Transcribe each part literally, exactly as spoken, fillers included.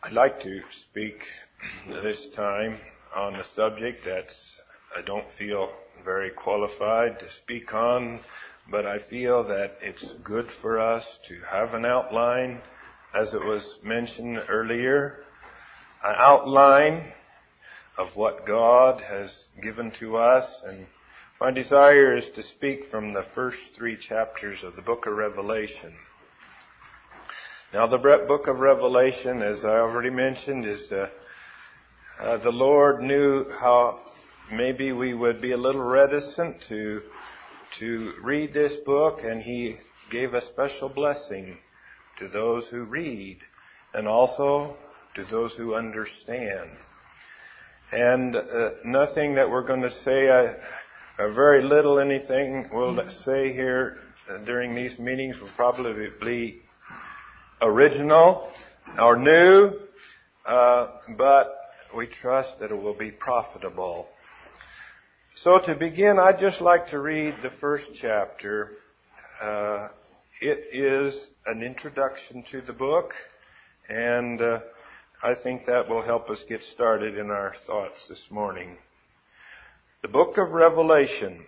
I'd like to speak this time on a subject that I don't feel very qualified to speak on, but I feel that it's good for us to have an outline, as it was mentioned earlier, an outline of what God has given to us. And my desire is to speak from the first three chapters of the book of Revelation. Now, the book of Revelation, as I already mentioned, is uh, uh, the Lord knew how maybe we would be a little reticent to to read this book, and He gave a special blessing to those who read and also to those who understand. And uh, nothing that we're going to say, uh, uh, very little anything we'll say here uh, during these meetings will probably be original or new, uh, but we trust that it will be profitable. So to begin, I'd just like to read the first chapter. Uh, it is an introduction to the book, and uh, I think that will help us get started in our thoughts this morning. The book of Revelation.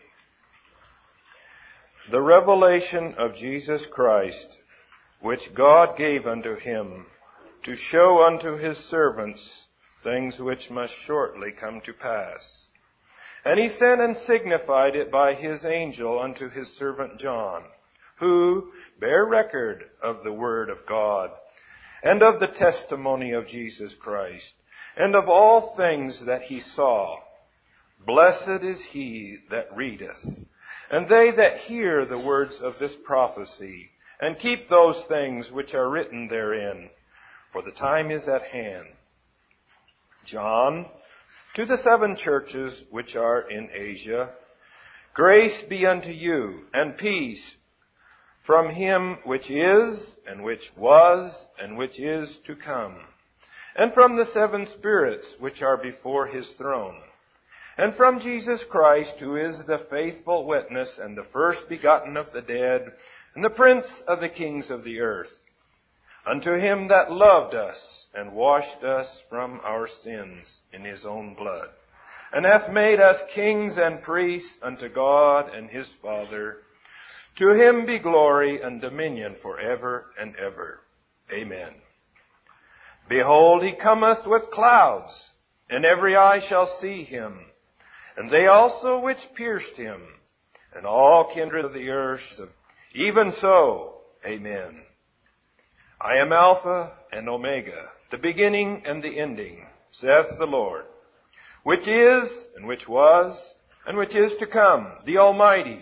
The revelation of Jesus Christ, which God gave unto him, to show unto his servants things which must shortly come to pass. And he sent and signified it by his angel unto his servant John, who bare record of the word of God, and of the testimony of Jesus Christ, and of all things that he saw. Blessed is he that readeth, and they that hear the words of this prophecy, and keep those things which are written therein, for the time is at hand. John, to the seven churches which are in Asia, grace be unto you, and peace from him which is, and which was, and which is to come, and from the seven spirits which are before his throne, and from Jesus Christ, who is the faithful witness, and the first begotten of the dead, and the prince of the kings of the earth, unto him that loved us, and washed us from our sins in his own blood, and hath made us kings and priests unto God and his Father. To him be glory and dominion for ever and ever. Amen. Behold, he cometh with clouds, and every eye shall see him, and they also which pierced him, and all kindred of the earth. Even so, amen. I am Alpha and Omega, the beginning and the ending, saith the Lord, which is, and which was, and which is to come, the Almighty.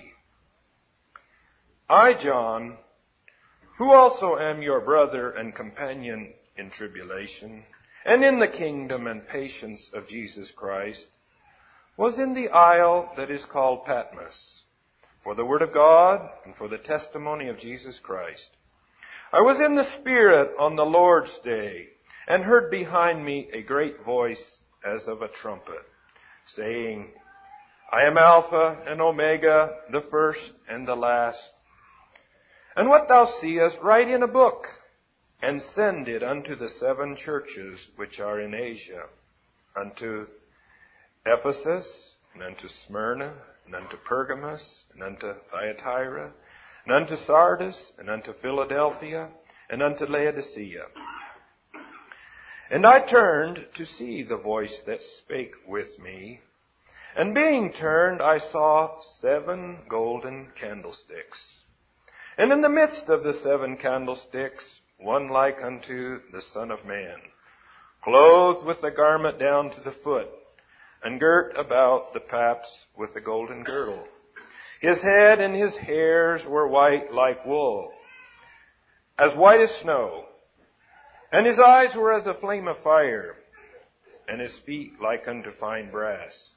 I, John, who also am your brother and companion in tribulation, and in the kingdom and patience of Jesus Christ, was in the isle that is called Patmos, for the word of God, and for the testimony of Jesus Christ. I was in the Spirit on the Lord's day, and heard behind me a great voice as of a trumpet, saying, I am Alpha and Omega, the first and the last. And what thou seest, write in a book, and send it unto the seven churches which are in Asia, unto Ephesus, and unto Smyrna, and unto Pergamos, and unto Thyatira, and unto Sardis, and unto Philadelphia, and unto Laodicea. And I turned to see the voice that spake with me, and being turned, I saw seven golden candlesticks. And in the midst of the seven candlesticks, one like unto the Son of Man, clothed with a garment down to the foot, and girt about the paps with a golden girdle. His head and his hairs were white like wool, as white as snow. And his eyes were as a flame of fire, and his feet like unto fine brass,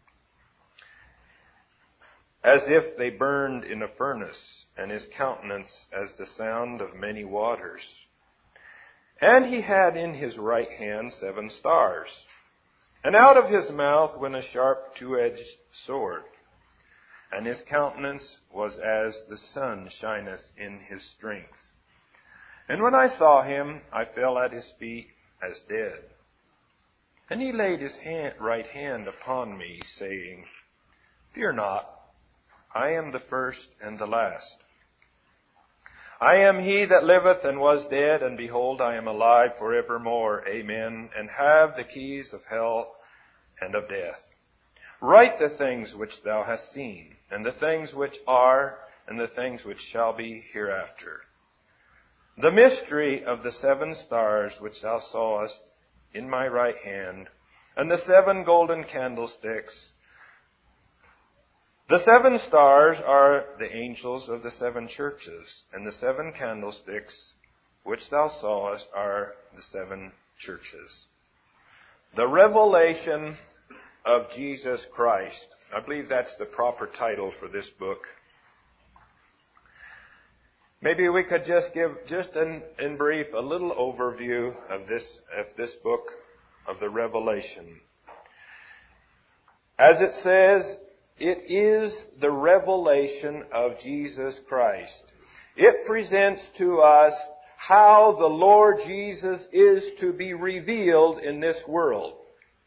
as if they burned in a furnace, and his countenance as the sound of many waters. And he had in his right hand seven stars. And out of his mouth went a sharp two-edged sword. And his countenance was as the sun shineth in his strength. And when I saw him, I fell at his feet as dead. And he laid his hand, right hand upon me, saying, Fear not, I am the first and the last. I am he that liveth and was dead, and behold, I am alive forevermore. Amen. And have the keys of hell and of death. Write the things which thou hast seen, and the things which are, and the things which shall be hereafter. The mystery of the seven stars which thou sawest in my right hand, and the seven golden candlesticks. The seven stars are the angels of the seven churches, and the seven candlesticks which thou sawest are the seven churches. The revelation of Jesus Christ. I believe that's the proper title for this book. Maybe we could just give, just in, in brief, a little overview of this, of this book of the Revelation. As it says, it is the revelation of Jesus Christ. It presents to us how the Lord Jesus is to be revealed in this world.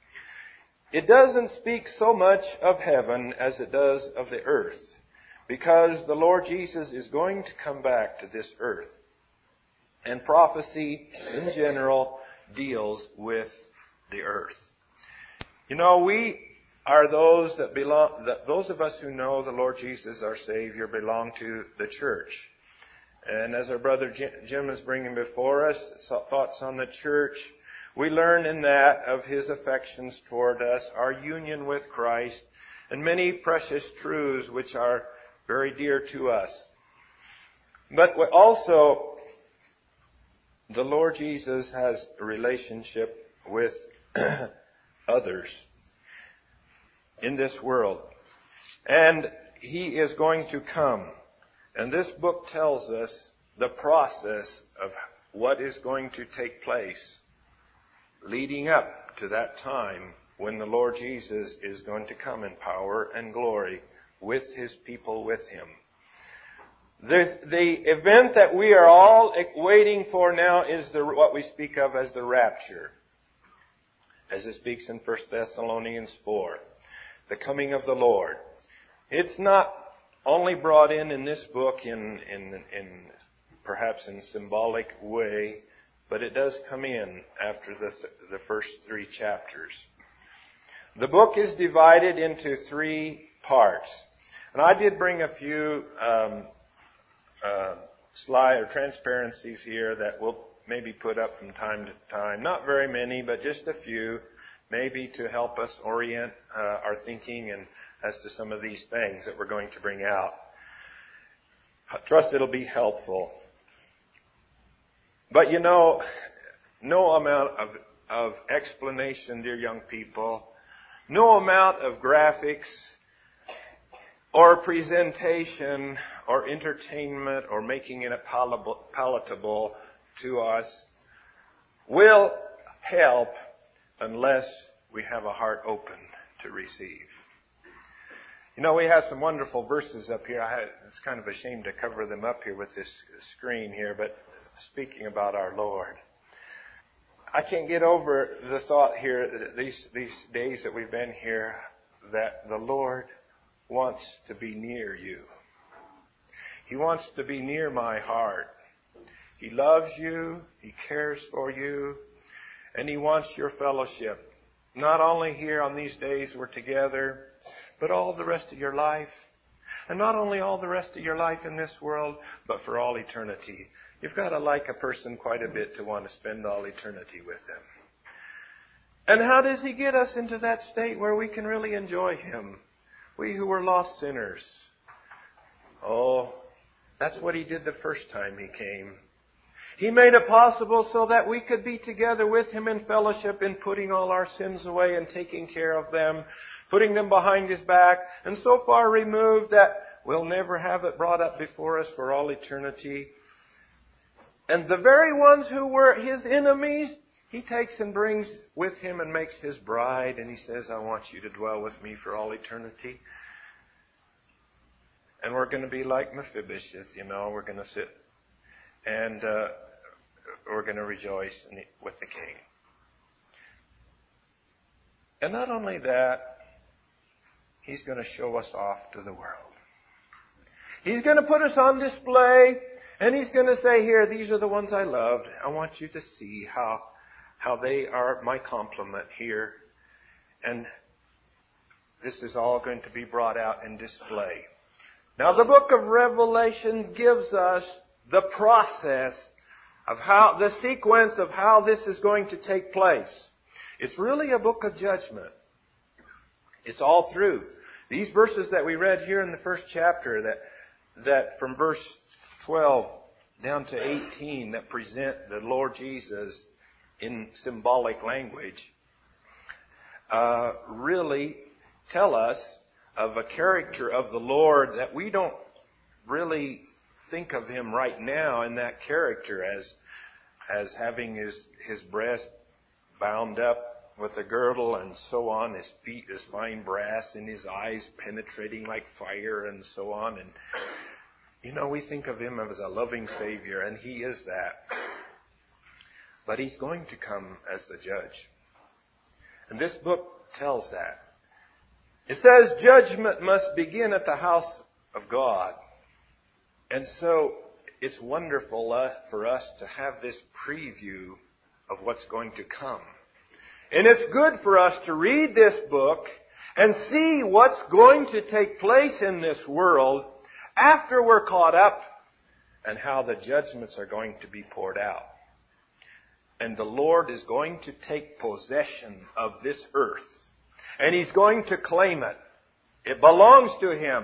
It doesn't speak so much of heaven as it does of the earth, because the Lord Jesus is going to come back to this earth. And prophecy in general deals with the earth. You know, we are those that belong, that those of us who know the Lord Jesus, our Savior, belong to the church. And as our brother Jim is bringing before us thoughts on the church, we learn in that of his affections toward us, our union with Christ, and many precious truths which are very dear to us. But also, the Lord Jesus has a relationship with others in this world. And he is going to come. And this book tells us the process of what is going to take place leading up to that time when the Lord Jesus is going to come in power and glory with his people with him. The, the event that we are all waiting for now is the, what we speak of as the rapture, as it speaks in First Thessalonians four, the coming of the Lord. It's not only brought in in this book in, in, in perhaps in symbolic way, but it does come in after the, the first three chapters. The book is divided into three parts. And I did bring a few um, uh, slide or transparencies here that we'll maybe put up from time to time. Not very many, but just a few, maybe to help us orient uh, our thinking and as to some of these things that we're going to bring out. I trust it'll be helpful. But you know, no amount of, of explanation, dear young people, no amount of graphics or presentation or entertainment or making it palatable, palatable to us will help unless we have a heart open to receive. You know, we have some wonderful verses up here. I was kind of ashamed to cover them up here with this screen here, but speaking about our Lord, I can't get over the thought here, these, these days that we've been here, that the Lord wants to be near you. He wants to be near my heart. He loves you, He cares for you, and He wants your fellowship. Not only here on these days we're together, but all the rest of your life. And not only all the rest of your life in this world, but for all eternity. You've got to like a person quite a bit to want to spend all eternity with them. And how does He get us into that state where we can really enjoy Him? We who were lost sinners. Oh, that's what He did the first time He came. He made it possible so that we could be together with Him in fellowship in putting all our sins away and taking care of them, putting them behind His back, and so far removed that we'll never have it brought up before us for all eternity. And the very ones who were His enemies, He takes and brings with Him and makes His bride, and He says, I want you to dwell with me for all eternity. And we're going to be like Mephibosheth, you know, we're going to sit and uh, we're going to rejoice in the, with the King. And not only that, He's going to show us off to the world. He's going to put us on display, and He's going to say, here, these are the ones I loved. I want you to see how, how they are my complement here. And this is all going to be brought out in display. Now, the book of Revelation gives us the process of how, the sequence of how this is going to take place. It's really a book of judgment. It's all through. These verses that we read here in the first chapter, that, that from verse twelve down to eighteen, that present the Lord Jesus in symbolic language, uh, really tell us of a character of the Lord that we don't really think of Him right now in that character as as having his, his breast bound up with a girdle and so on, his feet as fine brass, and his eyes penetrating like fire and so on. And, you know, we think of Him as a loving Savior, and He is that. But He's going to come as the judge. And this book tells that. It says judgment must begin at the house of God. And so it's wonderful uh, for us to have this preview of what's going to come. And it's good for us to read this book and see what's going to take place in this world after we're caught up, and how the judgments are going to be poured out. And the Lord is going to take possession of this earth. And He's going to claim it. It belongs to Him.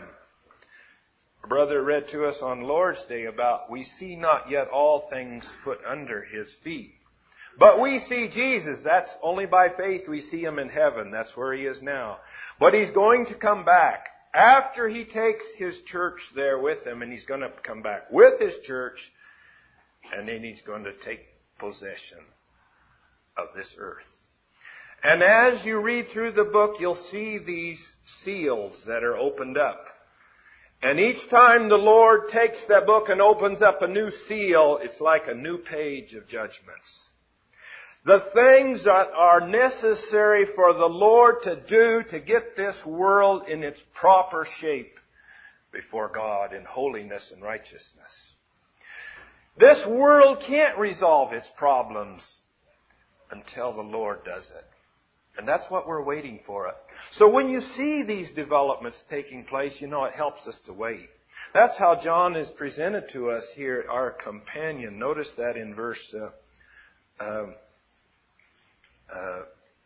A brother read to us on Lord's Day about, we see not yet all things put under His feet. But we see Jesus. That's only by faith we see Him in heaven. That's where He is now. But He's going to come back after He takes His church there with Him. And He's going to come back with His church. And then He's going to take possession of this earth. And as you read through the book, you'll see these seals that are opened up. And each time the Lord takes that book and opens up a new seal, it's like a new page of judgments. The things that are necessary for the Lord to do to get this world in its proper shape before God in holiness and righteousness. This world can't resolve its problems until the Lord does it. And that's what we're waiting for. So when you see these developments taking place, you know it helps us to wait. That's how John is presented to us here, our companion. Notice that in verse uh, uh, uh,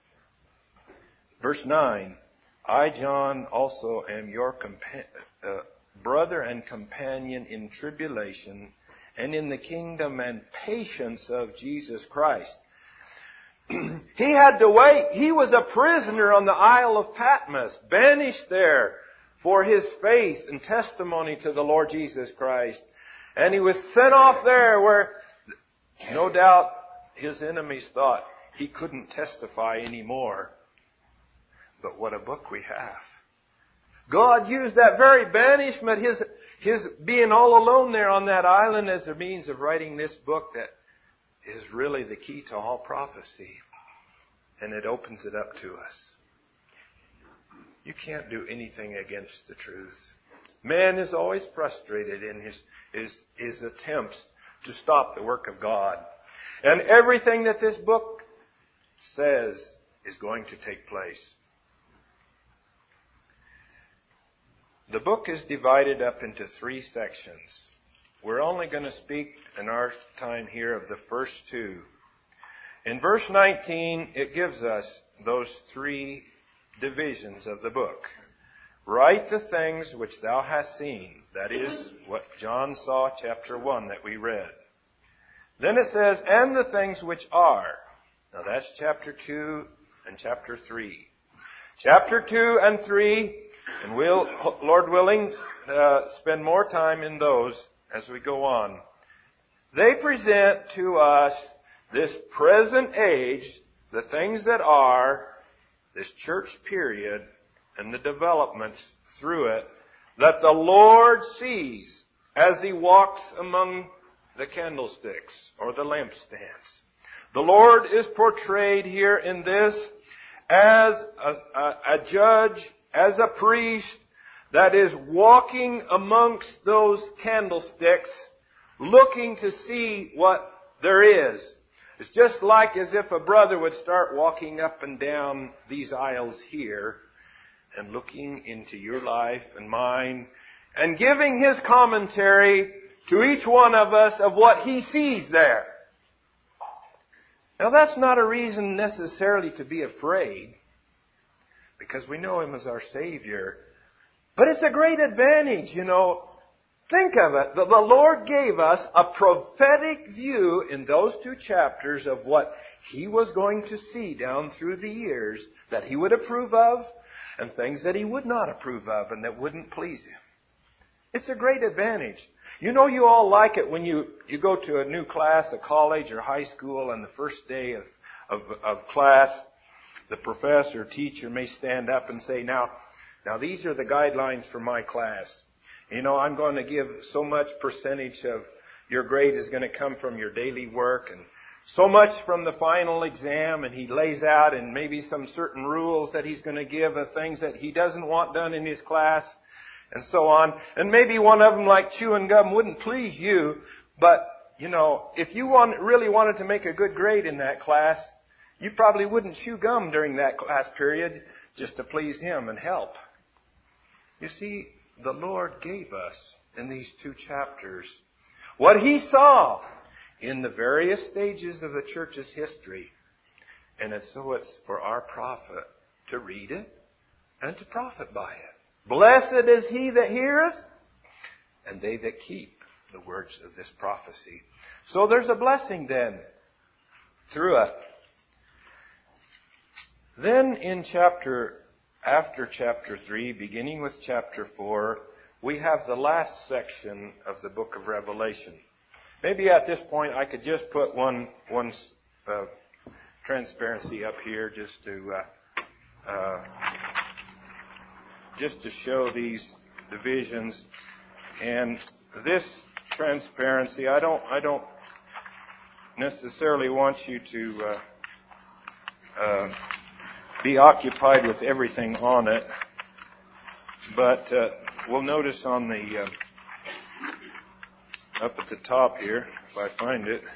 verse nine. I, John, also am your compa- uh, brother and companion in tribulation and in the kingdom and patience of Jesus Christ. He had to wait. He was a prisoner on the Isle of Patmos, banished there for his faith and testimony to the Lord Jesus Christ. And he was sent off there where, no doubt, his enemies thought he couldn't testify anymore. But what a book we have. God used that very banishment, his, his being all alone there on that island, as a means of writing this book that is really the key to all prophecy. And it opens it up to us. You can't do anything against the truth. Man is always frustrated in his, his, his attempts to stop the work of God. And everything that this book says is going to take place. The book is divided up into three sections. We're only going to speak in our time here of the first two. In verse nineteen, it gives us those three divisions of the book. Write the things which thou hast seen. That is what John saw, chapter one, that we read. Then it says, and the things which are. Now that's chapter two and chapter three. Chapter two and three, and we'll, Lord willing, uh, spend more time in those as we go on. They present to us this present age, the things that are, this church period, and the developments through it, that the Lord sees as He walks among the candlesticks or the lampstands. The Lord is portrayed here in this as a, a, a judge, as a priest that is walking amongst those candlesticks, looking to see what there is. It's just like as if a brother would start walking up and down these aisles here and looking into your life and mine and giving his commentary to each one of us of what he sees there. Now that's not a reason necessarily to be afraid, because we know him as our Savior. But it's a great advantage, you know. Think of it. The, the Lord gave us a prophetic view in those two chapters of what he was going to see down through the years that he would approve of and things that he would not approve of and that wouldn't please him. It's a great advantage. You know, you all like it when you, you go to a new class, a college or high school, and the first day of, of, of class, the professor or teacher may stand up and say, now, now these are the guidelines for my class. You know, I'm going to give so much percentage of your grade is going to come from your daily work and so much from the final exam, and he lays out and maybe some certain rules that he's going to give of things that he doesn't want done in his class and so on. And maybe one of them, like chewing gum, wouldn't please you, but, you know, if you want, really wanted to make a good grade in that class, you probably wouldn't chew gum during that class period just to please him and help. You see, the Lord gave us in these two chapters what he saw in the various stages of the church's history. And it's, so it's for our profit to read it and to profit by it. Blessed is he that heareth, and they that keep the words of this prophecy. So there's a blessing then through it. Then in chapter, after chapter three, beginning with chapter four, we have the last section of the book of Revelation. Maybe at this point I could just put one, one uh, transparency up here just to, uh, uh, just to show these divisions. And this transparency, I don't, I don't necessarily want you to uh, uh, be occupied with everything on it, but uh, we'll notice on the uh, up at the top here, if I find it.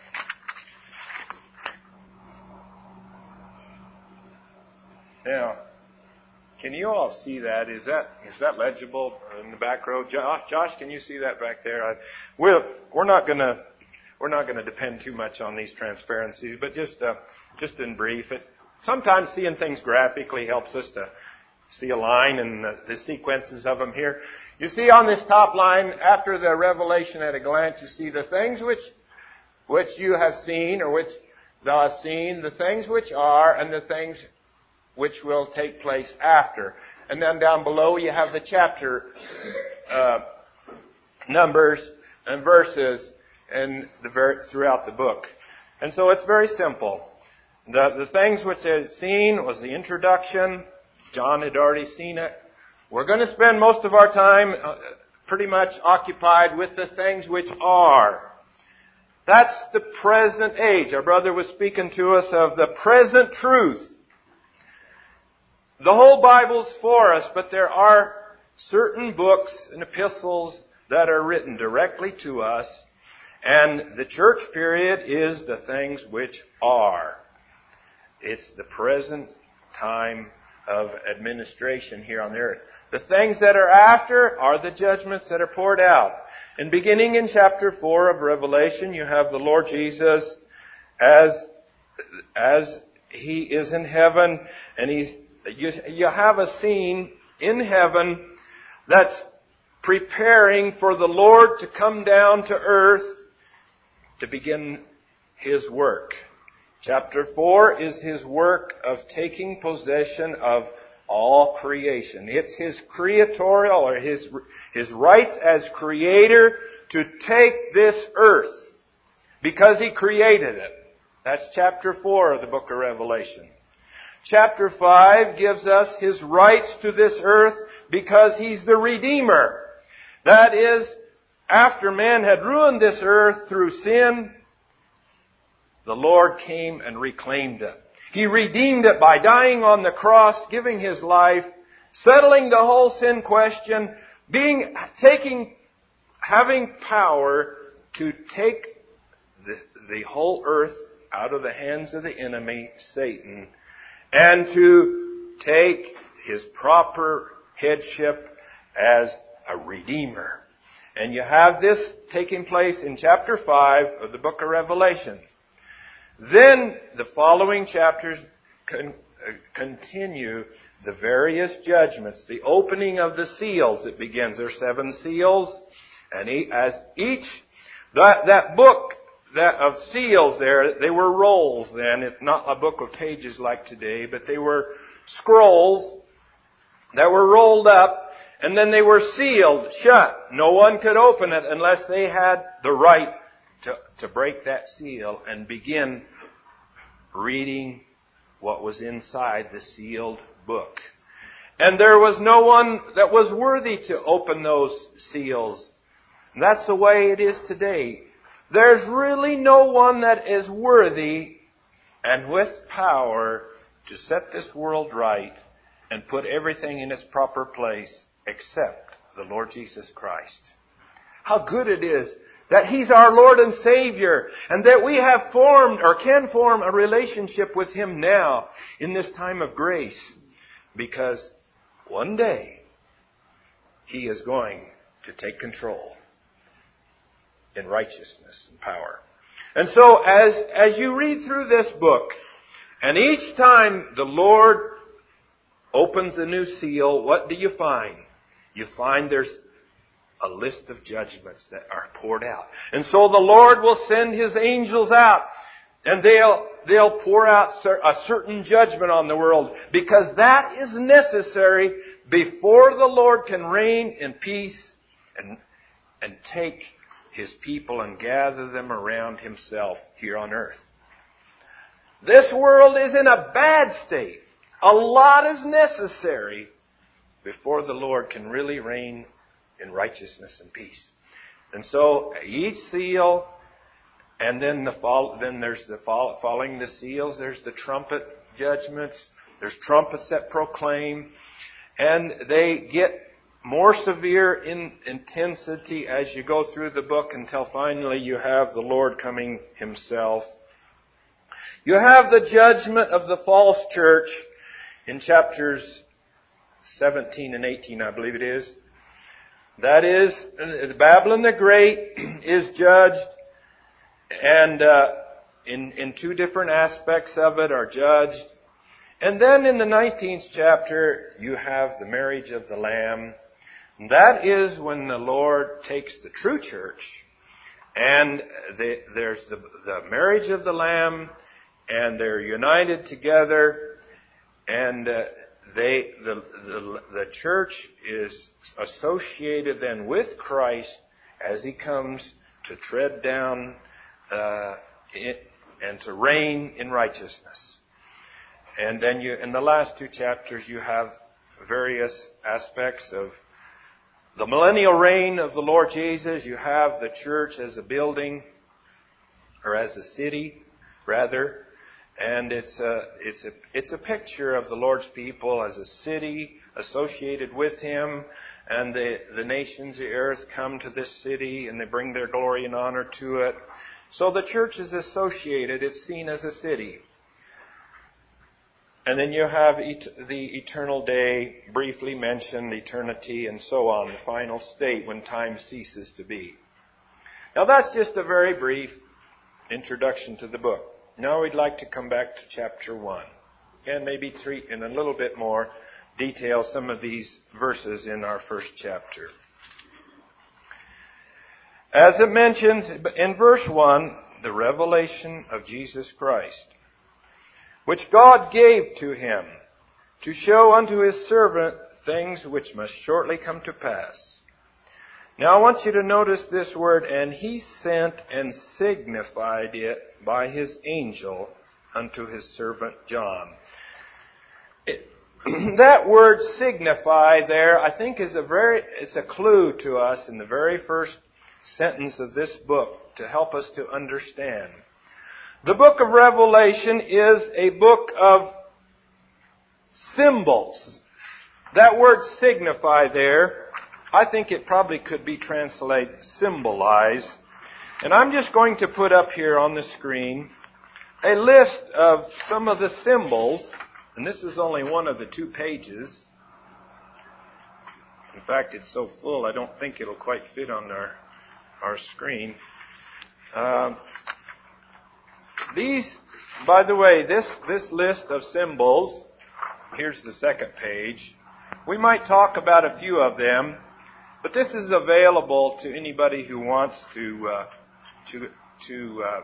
Now, can you all see that? Is that is that legible in the back row? Josh, Josh, can you see that back there? I, we're we're not gonna we're not gonna depend too much on these transparencies, but just uh, just in brief, it sometimes seeing things graphically helps us to see a line and the, the sequences of them here. You see on this top line, after the revelation at a glance, you see the things which which you have seen or which thou hast seen, the things which are, and the things which will take place after. And then down below you have the chapter uh, numbers and verses and the throughout the book. And so it's very simple. The, the things which they had seen was the introduction. John had already seen it. We're going to spend most of our time uh, pretty much occupied with the things which are. That's the present age. Our brother was speaking to us of the present truth. The whole Bible's for us, but there are certain books and epistles that are written directly to us, and the church period is the things which are. It's the present time of administration here on the earth. The things that are after are the judgments that are poured out. And beginning in chapter four of Revelation, you have the Lord Jesus as, as He is in heaven, and He's You, you have a scene in heaven that's preparing for the Lord to come down to earth to begin His work. Chapter four is His work of taking possession of all creation. It's His creatorial or His, His rights as Creator to take this earth because He created it. That's chapter four of the book of Revelation. Chapter five gives us His rights to this earth because He's the Redeemer. That is, after man had ruined this earth through sin, the Lord came and reclaimed it. He redeemed it by dying on the cross, giving His life, settling the whole sin question, being, taking, having power to take the, the whole earth out of the hands of the enemy, Satan, and to take His proper headship as a Redeemer. And you have this taking place in chapter five of the book of Revelation. Then the following chapters con- uh, continue the various judgments, the opening of the seals. It begins. There are seven seals, and he, as each that that book that of seals there, they were rolls then. It's not a book of pages like today, but they were scrolls that were rolled up. And then they were sealed shut. No one could open it unless they had the right to, to break that seal and begin reading what was inside the sealed book. And there was no one that was worthy to open those seals. And that's the way it is today. There's really no one that is worthy and with power to set this world right and put everything in its proper place except the Lord Jesus Christ. How good it is that He's our Lord and Savior, and that we have formed or can form a relationship with Him now in this time of grace, because one day He is going to take control in righteousness and power. And so as, as you read through this book, and each time the Lord opens a new seal, what do you find? You find there's a list of judgments that are poured out. And so the Lord will send His angels out, and they'll, they'll pour out a certain judgment on the world, because that is necessary before the Lord can reign in peace and, and take His people and gather them around Himself here on earth. This world is in a bad state. A lot is necessary before the Lord can really reign in righteousness and peace. And so each seal, and then the fall, then there's the fall, following the seals, there's the trumpet judgments. There's trumpets that proclaim, and they get more severe in intensity as you go through the book until finally you have the Lord coming Himself. You have the judgment of the false church in chapters seventeen and eighteen, I believe it is. That is, Babylon the Great is judged, and uh, in, in two different aspects of it are judged. And then in the nineteenth chapter, you have the marriage of the Lamb. And that is when the Lord takes the true church, and the, there's the, the marriage of the Lamb, and they're united together, and uh, They, the, the, the church is associated then with Christ as He comes to tread down uh, it, and to reign in righteousness. And then you, in the last two chapters, you have various aspects of the millennial reign of the Lord Jesus. You have the church as a building, or as a city, rather. And it's a, it's a, it's a picture of the Lord's people as a city associated with Him. And the, the nations of the earth come to this city and they bring their glory and honor to it. So the church is associated. It's seen as a city. And then you have et- the eternal day, briefly mentioned, eternity, and so on, the final state when time ceases to be. Now that's just a very brief introduction to the book. Now we'd like to come back to chapter one and maybe treat in a little bit more detail some of these verses in our first chapter. As it mentions in verse one, the revelation of Jesus Christ, which God gave to Him to show unto His servant things which must shortly come to pass. Now I want you to notice this word, and He sent and signified it by His angel unto His servant John. It, that word signify there, I think, is a very, it's a clue to us in the very first sentence of this book to help us to understand. The book of Revelation is a book of symbols. That word signify there, I think it probably could be translated symbolize. And I'm just going to put up here on the screen a list of some of the symbols. And this is only one of the two pages. In fact, it's so full I don't think it'll quite fit on our, our screen. Uh, these, by the way, this, this list of symbols, here's the second page. We might talk about a few of them, but this is available to anybody who wants to uh, to to uh,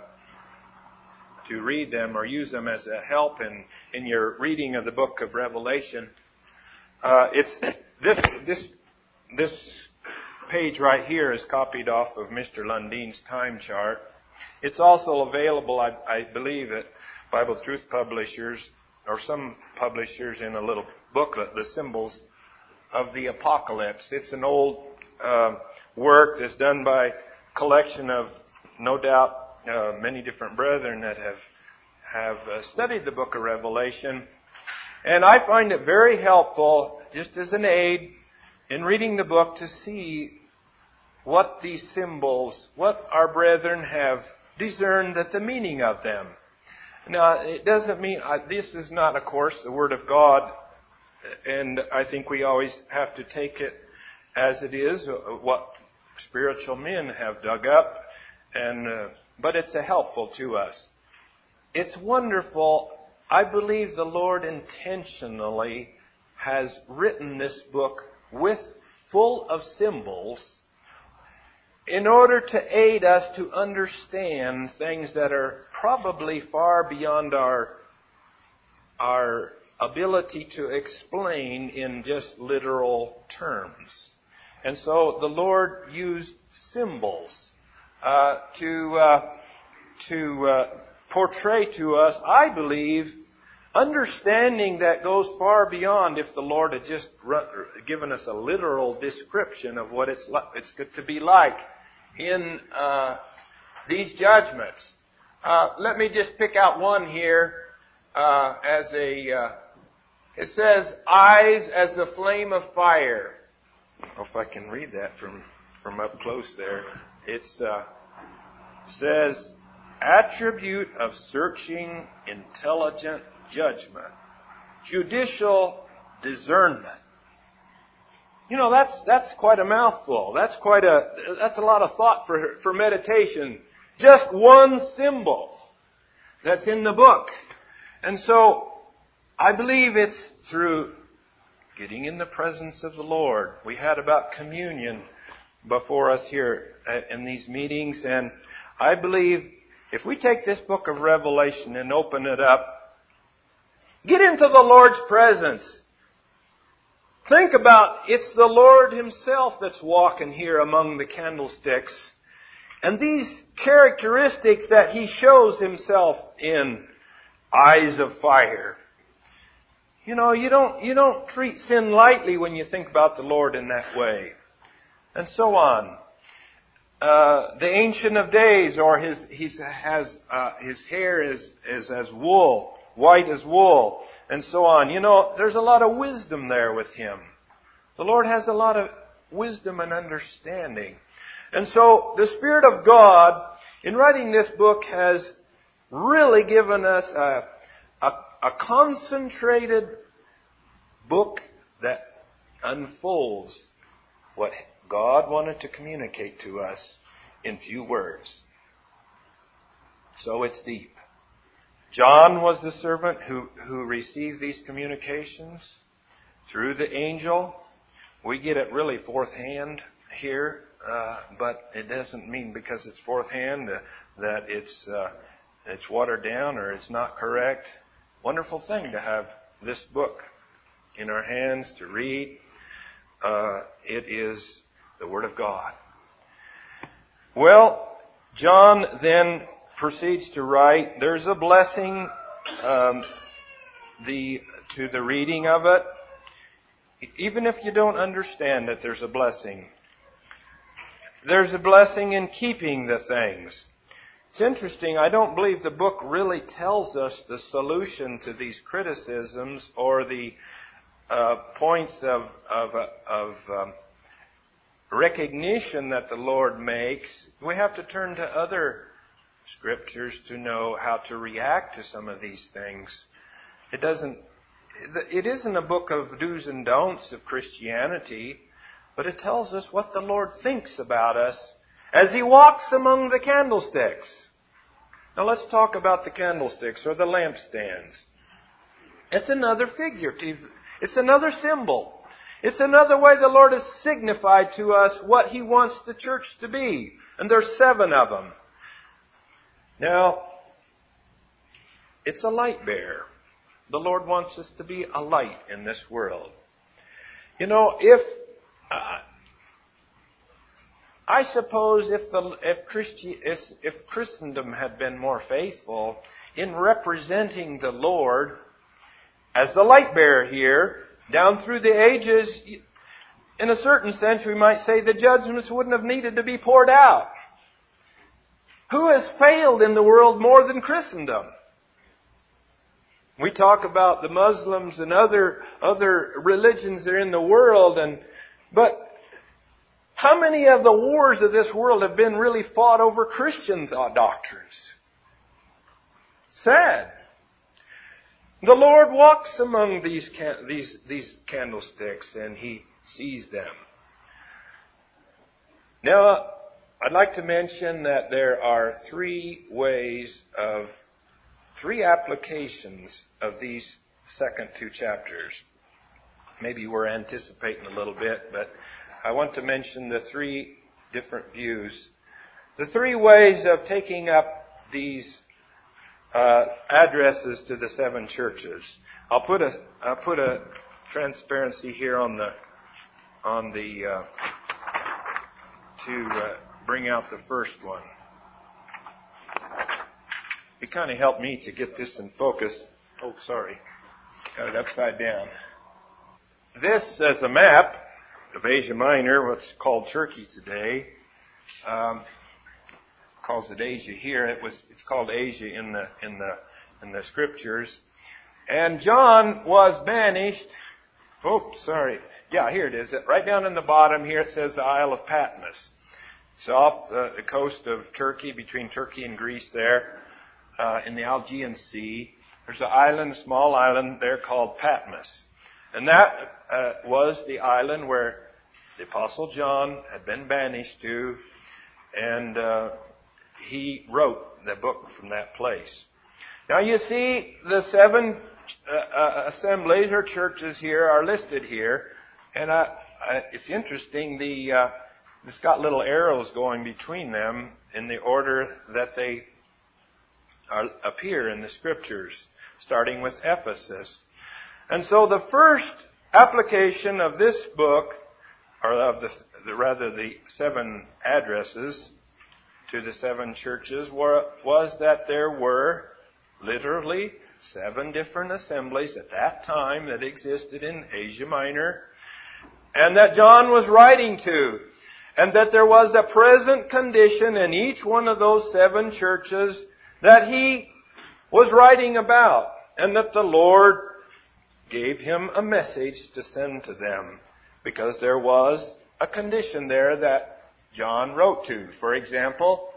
to read them or use them as a help in, in your reading of the book of Revelation. Uh, it's this this this page right here is copied off of Mister Lundine's time chart. It's also available, I, I believe, at Bible Truth Publishers or some publishers in a little booklet, The Symbols of the Apocalypse. It's an old uh, work that's done by a collection of, no doubt, uh, many different brethren that have have uh, studied the book of Revelation. And I find it very helpful, just as an aid, in reading the book to see what these symbols, what our brethren have discerned that the meaning of them. Now, it doesn't mean, uh, this is not, of course, the Word of God, and I think we always have to take it as it is, uh, what spiritual men have dug up, and uh, but it's a helpful to us. It's wonderful. I believe the Lord intentionally has written this book with full of symbols in order to aid us to understand things that are probably far beyond our our ability to explain in just literal terms. And so the Lord used symbols uh, to uh, to uh, portray to us, I believe, understanding that goes far beyond if the Lord had just given us a literal description of what it's like, it's good to be like in uh, these judgments. Uh, let me just pick out one here uh, as a. Uh, it says, "Eyes as a flame of fire." I don't know if I can read that from from up close there. It's uh, says, "Attribute of searching, intelligent judgment, judicial discernment." You know, that's that's quite a mouthful. That's quite a that's a lot of thought for for meditation. Just one symbol that's in the book. And so I believe it's through getting in the presence of the Lord. We had about communion before us here in these meetings, and I believe if we take this book of Revelation and open it up, get into the Lord's presence. Think about, it's the Lord Himself that's walking here among the candlesticks. And these characteristics that He shows Himself in, eyes of fire. You know, you don't, you don't treat sin lightly when you think about the Lord in that way. And so on. Uh, the Ancient of Days, or his, he has, uh, his hair is, is as wool, white as wool, and so on. You know, there's a lot of wisdom there with Him. The Lord has a lot of wisdom and understanding. And so the Spirit of God, in writing this book, has really given us a, a, a concentrated book that unfolds what God wanted to communicate to us in few words. So it's deep. John was the servant who, who received these communications through the angel. We get it really fourth hand here, uh, but it doesn't mean because it's fourth hand uh, that it's uh, it's watered down or it's not correct. Wonderful thing to have this book in our hands to read. Uh, it is the Word of God. Well, John then proceeds to write, there's a blessing um, the to the reading of it. Even if you don't understand it, there's a blessing. There's a blessing in keeping the things. It's interesting. I don't believe the book really tells us the solution to these criticisms or the uh, points of, of, uh, of um, recognition that the Lord makes. We have to turn to other scriptures to know how to react to some of these things. It doesn't, it isn't a book of do's and don'ts of Christianity, but it tells us what the Lord thinks about us as He walks among the candlesticks. Now let's talk about the candlesticks or the lampstands. It's another figurative, it's another symbol. It's another way the Lord has signified to us what He wants the church to be. And there's seven of them. Now, it's a light bearer. The Lord wants us to be a light in this world. You know, if uh, I suppose if the if, Christi, if, if Christendom had been more faithful in representing the Lord as the light bearer here, down through the ages, in a certain sense we might say the judgments wouldn't have needed to be poured out. Who has failed in the world more than Christendom? We talk about the Muslims and other other religions that are in the world, and but how many of the wars of this world have been really fought over Christian doctrines? Sad. The Lord walks among these these these candlesticks, and He sees them. Now, I'd like to mention that there are three ways of, three applications of these second two chapters. Maybe we're anticipating a little bit, but I want to mention the three different views. The three ways of taking up these uh, addresses to the seven churches. I'll put a, I'll put a transparency here on the, on the, uh, to, uh, bring out the first one. It kind of helped me to get this in focus. Oh, sorry. Got it upside down. This is a map of Asia Minor, what's called Turkey today. Um, calls it Asia here. It was it's called Asia in the in the in the scriptures. And John was banished. Oh, sorry. Yeah, here it is. Right down in the bottom here it says the Isle of Patmos. It's off uh, the coast of Turkey, between Turkey and Greece there, uh, in the Aegean Sea. There's an island, a small island there called Patmos. And that uh, was the island where the Apostle John had been banished to, and uh, he wrote the book from that place. Now you see the seven uh, uh, assemblies or churches here are listed here, and uh, uh, it's interesting, the... Uh, It's got little arrows going between them in the order that they are, appear in the scriptures, starting with Ephesus. And so the first application of this book, or of the, the rather the seven addresses to the seven churches, were, was that there were literally seven different assemblies at that time that existed in Asia Minor, and that John was writing to. And that there was a present condition in each one of those seven churches that he was writing about. And that the Lord gave him a message to send to them. Because there was a condition there that John wrote to. For example,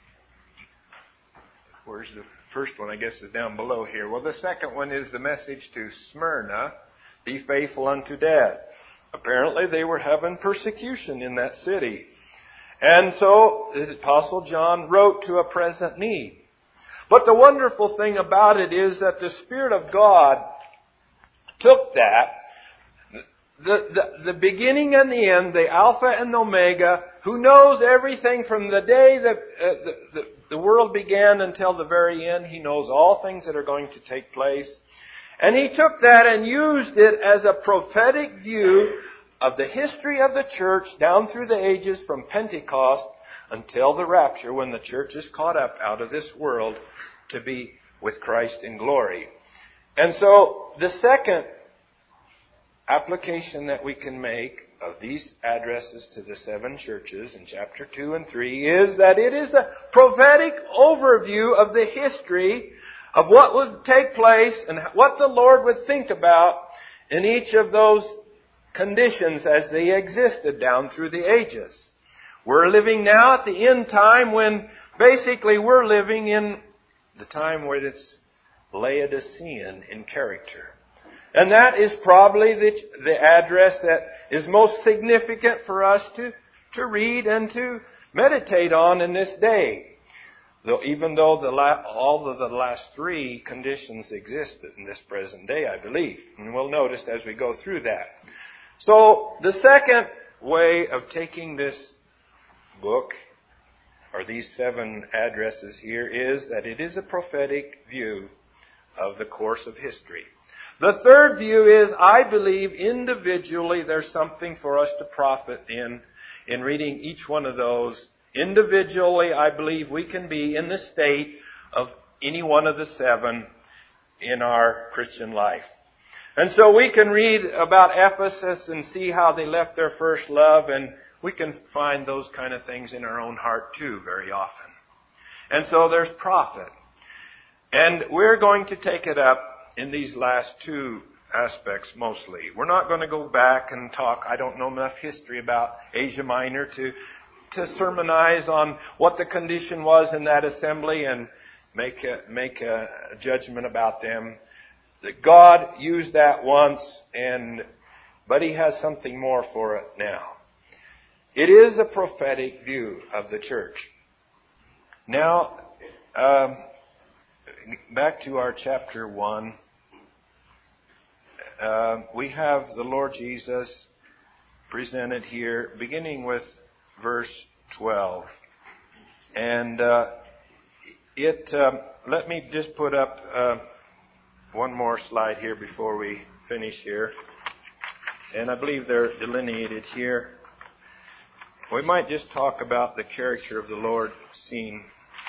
where's the first one? I guess is down below here. Well, the second one is the message to Smyrna. Be faithful unto death. Apparently they were having persecution in that city. And so the Apostle John wrote to a present need. But the wonderful thing about it is that the Spirit of God took that, the, the, the beginning and the end, the Alpha and the Omega, who knows everything from the day that uh, the, the, the world began until the very end. He knows all things that are going to take place. And he took that and used it as a prophetic view of the history of the church down through the ages from Pentecost until the rapture, when the church is caught up out of this world to be with Christ in glory. And so the second application that we can make of these addresses to the seven churches in chapter two and three is that it is a prophetic overview of the history of what would take place and what the Lord would think about in each of those conditions as they existed down through the ages. We're living now at the end time when basically we're living in the time where it's Laodicean in character. And that is probably the, the address that is most significant for us to, to read and to meditate on in this day. Though, even though the la- all of the last three conditions exist in this present day, I believe. And we'll notice as we go through that. So, the second way of taking this book, or these seven addresses here, is that it is a prophetic view of the course of history. The third view is, I believe individually there's something for us to profit in, in reading each one of those. Individually, I believe we can be in the state of any one of the seven in our Christian life. And so we can read about Ephesus and see how they left their first love, and we can find those kind of things in our own heart too very often. And so there's profit. And we're going to take it up in these last two aspects mostly. We're not going to go back and talk, I don't know enough history about Asia Minor to, to sermonize on what the condition was in that assembly and make a, make a judgment about them. That God used that once, and but He has something more for it now. It is a prophetic view of the church. Now, um, back to our chapter one. Uh, we have the Lord Jesus presented here, beginning with verse twelve. And uh, it. Uh, let me just put up uh, one more slide here before we finish here. And I believe they're delineated here. We might just talk about the character of the Lord seen.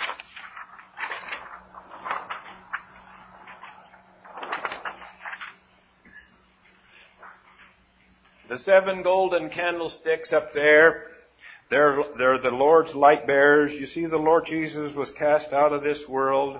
The seven golden candlesticks up there, they're, they're the Lord's light bearers. You see, the Lord Jesus was cast out of this world.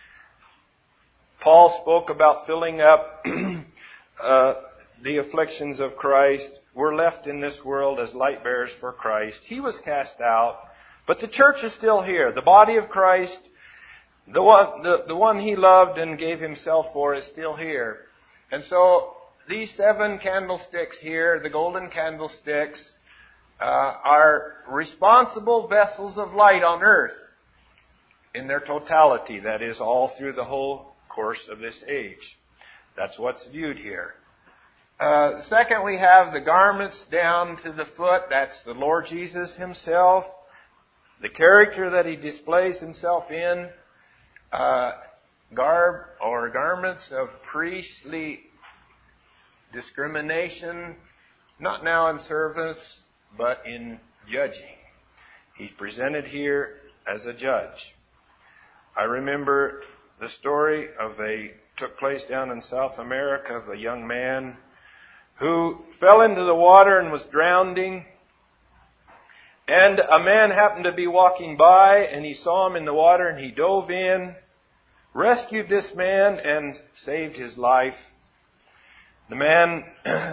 Paul spoke about filling up uh, the afflictions of Christ. We're left in this world as light bearers for Christ. He was cast out, but the church is still here. The body of Christ, the one, the, the one He loved and gave Himself for, is still here. And so these seven candlesticks here, the golden candlesticks, uh, are responsible vessels of light on earth in their totality. That is, all through the whole course of this age. That's what's viewed here. Uh, second, we have the garments down to the foot. That's the Lord Jesus Himself. The character that He displays Himself in. Uh, garb or garments of priestly discrimination, not now in service, but in judging. He's presented here as a judge. I remember the story of a, took place down in South America, of a young man who fell into the water and was drowning. And a man happened to be walking by, and he saw him in the water, and he dove in, rescued this man, and saved his life. The man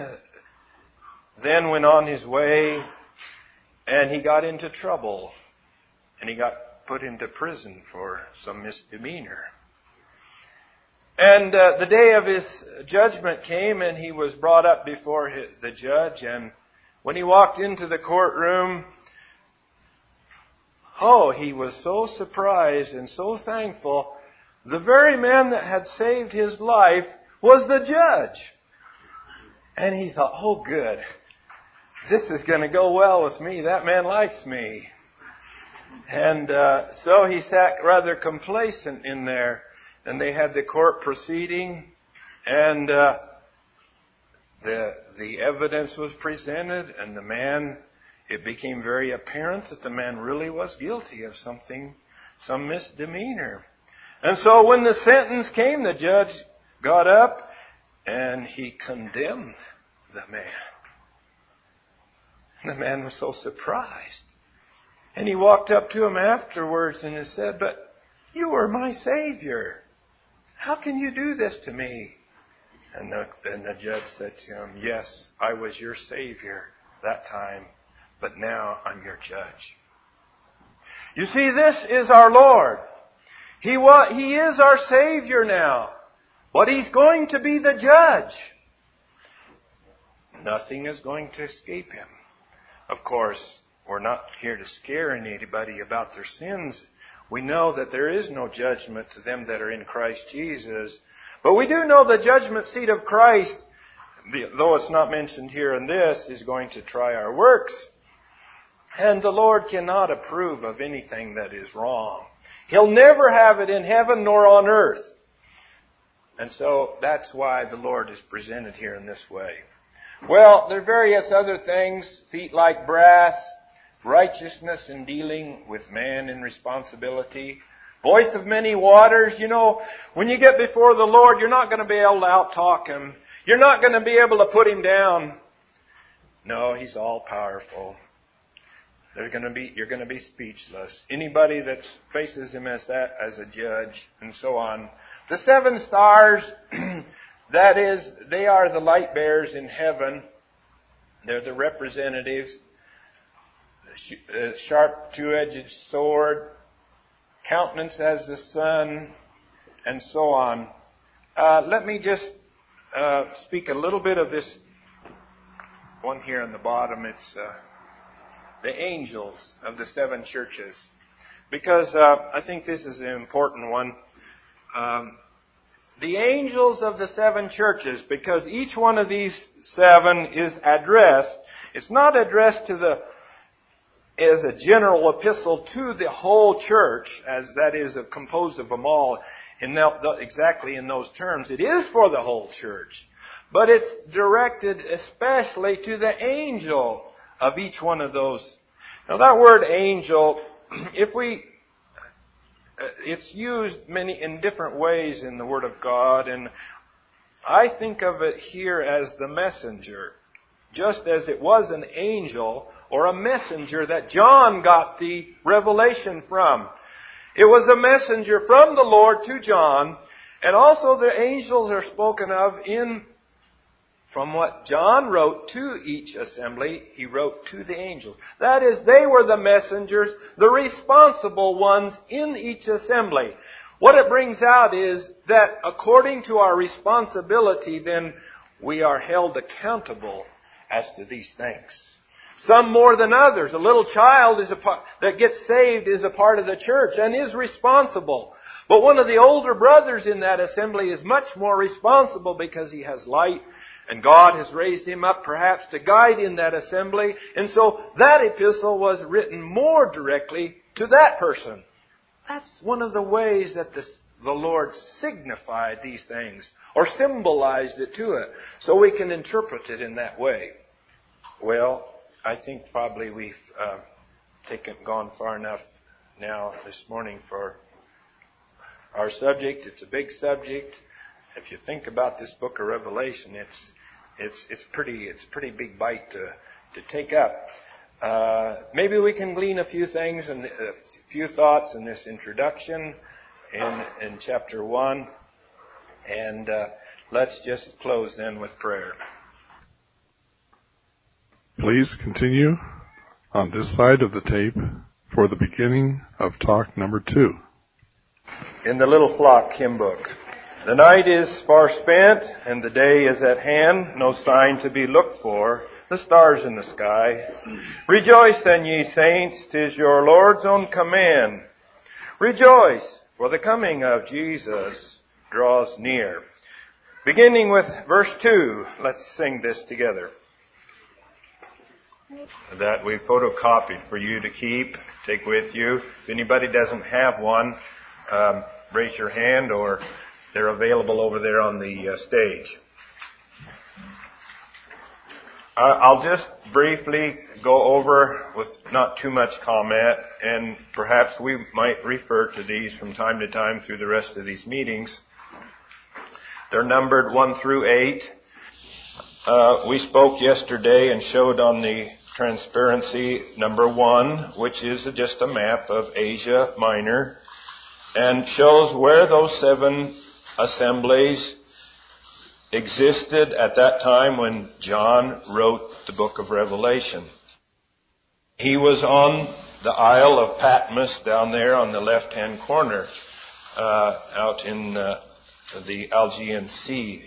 then went on his way, and he got into trouble, and he got put into prison for some misdemeanor. And uh, the day of his judgment came, and he was brought up before his, the judge, and when he walked into the courtroom, oh, he was so surprised and so thankful. The very man that had saved his life was the judge. And he thought, oh, good. This is going to go well with me. That man likes me. And uh, so he sat rather complacent in there. And they had the court proceeding. And uh, the the evidence was presented. And the man, it became very apparent that the man really was guilty of something, some misdemeanor. And so when the sentence came, the judge got up and he condemned the man. And the man was so surprised. And he walked up to him afterwards and he said, "But you were my Savior. How can you do this to me?" And the, and the judge said to him, "Yes, I was your Savior that time, but now I'm your judge." You see, this is our Lord. He wa- He is our Savior now, but He's going to be the judge. Nothing is going to escape Him. Of course, we're not here to scare anybody about their sins. We know that there is no judgment to them that are in Christ Jesus. But we do know the judgment seat of Christ, though it's not mentioned here in this, is going to try our works. And the Lord cannot approve of anything that is wrong. He'll never have it in heaven nor on earth. And so that's why the Lord is presented here in this way. Well, there are various other things, feet like brass, righteousness in dealing with man in responsibility, voice of many waters. You know, when you get before the Lord, you're not going to be able to out-talk Him. You're not going to be able to put Him down. No, He's all-powerful. There's going to be, you're going to be speechless. Anybody that faces Him as that, as a judge, and so on. The seven stars, that is, they are the light bearers in heaven. They're the representatives. A sharp two-edged sword, countenance as the sun, and so on. Uh, let me just uh, speak a little bit of this one here on the bottom. It's uh, the angels of the seven churches, because uh, I think this is an important one. Um, the angels of the seven churches, because each one of these seven is addressed. It's not addressed to the as a general epistle to the whole church, as that is a, composed of them all, in the, the, exactly in those terms. It is for the whole church, but it's directed especially to the angel of each one of those. Now that word angel, if we, it's used many in different ways in the Word of God, and I think of it here as the messenger, just as it was an angel or a messenger that John got the revelation from. It was a messenger from the Lord to John, and also the angels are spoken of in, from what John wrote to each assembly, he wrote to the angels. That is, they were the messengers, the responsible ones in each assembly. What it brings out is that according to our responsibility, then we are held accountable as to these things. Some more than others. A little child is a part, that gets saved is a part of the church and is responsible. But one of the older brothers in that assembly is much more responsible because he has light, and God has raised him up perhaps to guide in that assembly. And so that epistle was written more directly to that person. That's one of the ways that the, the Lord signified these things, or symbolized it to it, so we can interpret it in that way. Well, I think probably we've uh, taken gone far enough now this morning for our subject. It's a big subject. If you think about this book of Revelation, it's it's it's pretty it's a pretty big bite to to take up. Uh, maybe we can glean a few things and a few thoughts in this introduction in in chapter one, and uh, let's just close then with prayer. Please continue on this side of the tape for the beginning of talk number two. In the Little Flock hymn book. The night is far spent, and the day is at hand, no sign to be looked for, the stars in the sky. Rejoice then, ye saints, 'tis your Lord's own command. Rejoice, for the coming of Jesus draws near. Beginning with verse two, let's sing this together. That we photocopied for you to keep, take with you. If anybody doesn't have one, um, raise your hand, or they're available over there on the uh, stage. Uh, I'll just briefly go over with not too much comment, and perhaps we might refer to these from time to time through the rest of these meetings. They're numbered one through eight. Uh, we spoke yesterday and showed on the transparency number one, which is just a map of Asia Minor, and shows where those seven assemblies existed at that time when John wrote the book of Revelation. He was on the Isle of Patmos down there on the left-hand corner, uh, out in uh, the Aegean Sea.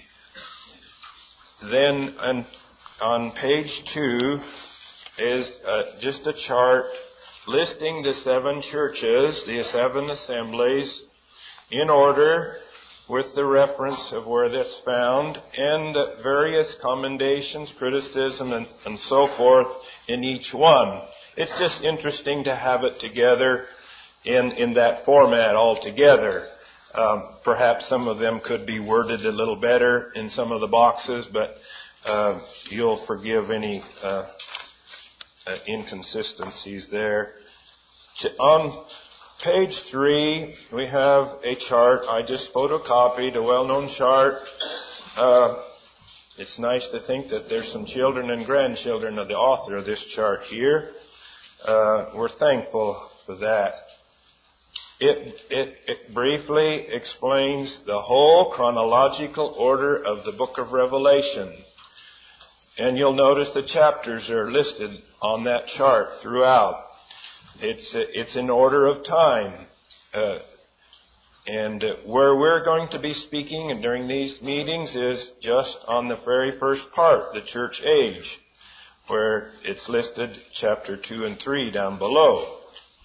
Then on, on page two is uh, just a chart listing the seven churches, the seven assemblies, in order with the reference of where that's found and various commendations, criticism, and, and so forth in each one. It's just interesting to have it together in, in that format altogether. Um, perhaps some of them could be worded a little better in some of the boxes, but uh, you'll forgive any uh, uh, inconsistencies there. On page three, we have a chart. I just photocopied a well-known chart. Uh, it's nice to think that there's some children and grandchildren of the author of this chart here. Uh, we're thankful for that. It, it, it briefly explains the whole chronological order of the book of Revelation. And you'll notice the chapters are listed on that chart throughout. It's, it's in order of time. Uh, and where we're going to be speaking during these meetings is just on the very first part, the church age, where it's listed chapter two and three down below.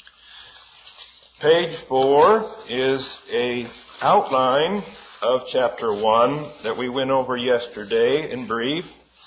Page four is a outline of chapter one that we went over yesterday in brief.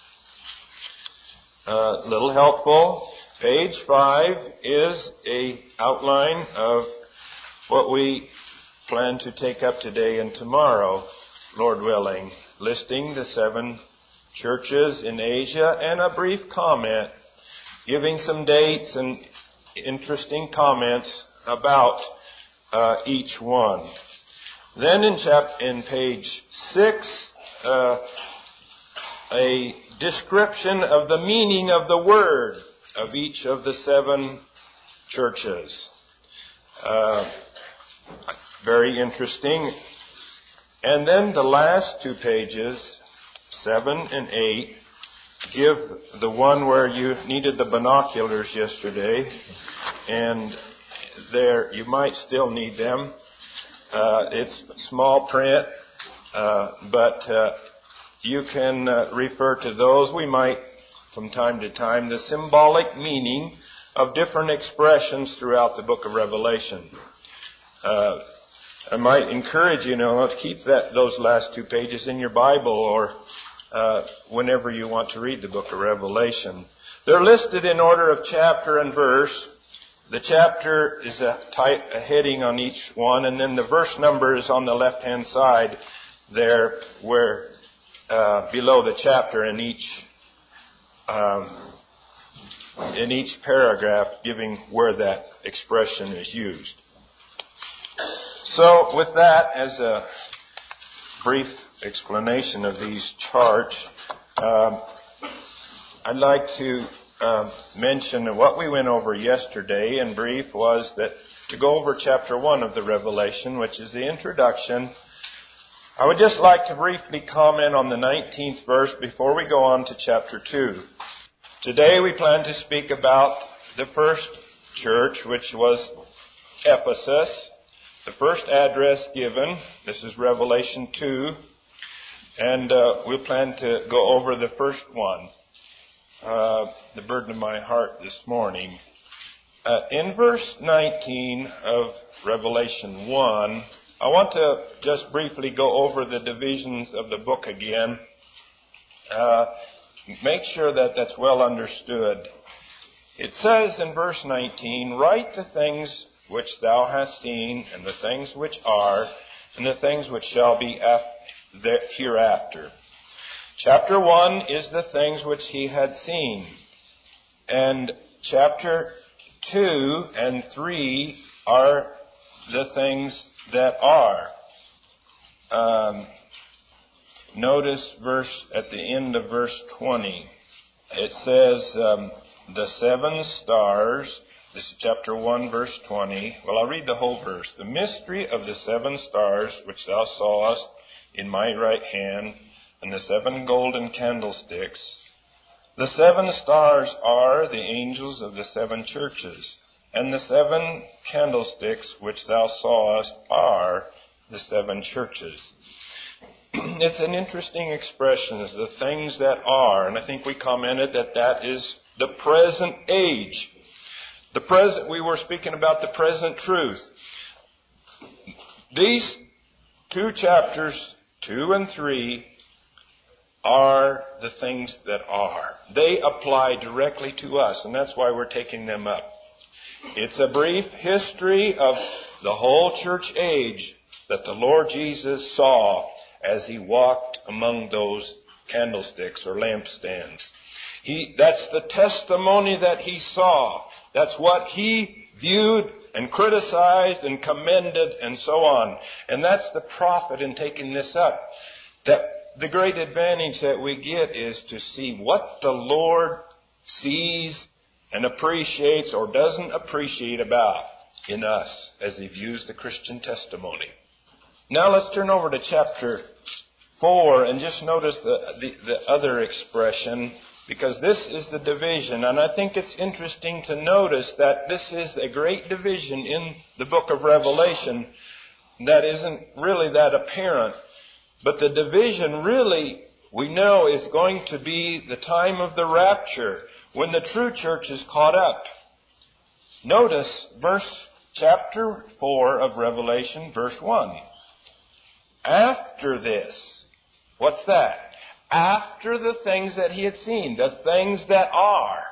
A uh, little helpful. Page five is a outline of what we plan to take up today and tomorrow, Lord willing, listing the seven churches in Asia and a brief comment, giving some dates and interesting comments about uh, each one. Then in chap- in page six, uh, a description of the meaning of the word of each of the seven churches. Uh, very interesting. And then the last two pages, seven and eight, give the one where you needed the binoculars yesterday, and there you might still need them. Uh, it's small print, uh, but uh, you can uh, refer to those. We might, from time to time, the symbolic meaning of different expressions throughout the book of Revelation. Uh, I might encourage you, you know, to keep that those last two pages in your Bible, or uh, whenever you want to read the book of Revelation. They're listed in order of chapter and verse. The chapter is a, type, a heading on each one, and then the verse number is on the left-hand side there, where uh, below the chapter in each um, in each paragraph, giving where that expression is used. So, with that as a brief explanation of these charts, um, I'd like to uh, mention that what we went over yesterday in brief was that to go over chapter one of the Revelation, which is the introduction. I would just like to briefly comment on the nineteenth verse before we go on to chapter two. Today we plan to speak about the first church, which was Ephesus. The first address given, this is Revelation two, and uh, we'll plan to go over the first one, uh, the burden of my heart this morning. Uh, in verse nineteen of Revelation one, I want to just briefly go over the divisions of the book again. Uh, make sure that that's well understood. It says in verse nineteen, "Write the things which thou hast seen, and the things which are, and the things which shall be af- hereafter." Chapter one is the things which he had seen. And chapter two and three are the things that are. Um, notice verse at the end of verse twenty. It says, um, the seven stars, this is chapter one, verse twenty. Well, I'll read the whole verse. The mystery of the seven stars which thou sawest in my right hand, and the seven golden candlesticks. The seven stars are the angels of the seven churches, and the seven candlesticks which thou sawest are the seven churches. It's an interesting expression, is the things that are, and I think we commented that that is the present age. The present, we were speaking about the present truth. These two chapters, two and three, are the things that are. They apply directly to us, and that's why we're taking them up. It's a brief history of the whole church age that the Lord Jesus saw as he walked among those candlesticks or lampstands. He, that's the testimony that he saw. That's what he viewed and criticized and commended and so on. And that's the profit in taking this up. That the great advantage that we get is to see what the Lord sees and appreciates or doesn't appreciate about in us as he views the Christian testimony. Now let's turn over to chapter four and just notice the, the, the other expression, because this is the division. And I think it's interesting to notice that this is a great division in the book of Revelation that isn't really that apparent. But the division really, we know, is going to be the time of the rapture, when the true church is caught up. Notice verse chapter four of Revelation, verse one. After this, what's that? After the things that he had seen, the things that are.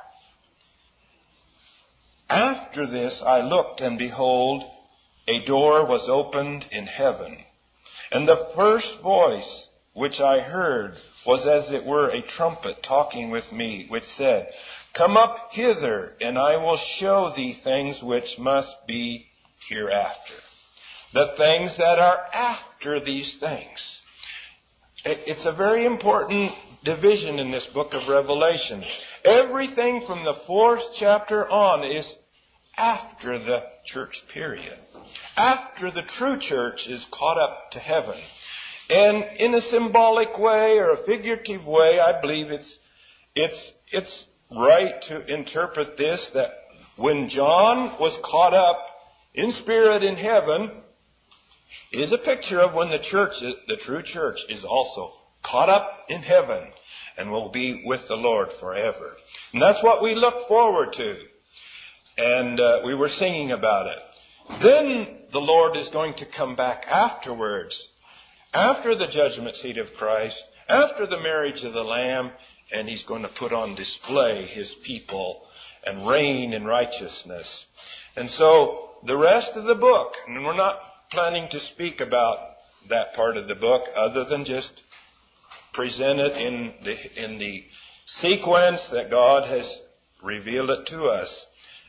After this I looked, and behold, a door was opened in heaven. And the first voice which I heard was as it were a trumpet talking with me, which said, Come up hither, and I will show thee things which must be hereafter. The things that are after these things. It's a very important division in this book of Revelation. Everything from the fourth chapter on is after the church period. After the true church is caught up to heaven. And in a symbolic way or a figurative way, I believe it's it's it's right to interpret this, that when John was caught up in spirit in heaven, is a picture of when the church, the true church, is also caught up in heaven and will be with the Lord forever. And that's what we look forward to. And uh, we were singing about it. Then the Lord is going to come back afterwards, after the judgment seat of Christ, after the marriage of the Lamb, and he's going to put on display his people and reign in righteousness. And so the rest of the book, and we're not planning to speak about that part of the book other than just present it in the, in the sequence that God has revealed it to us.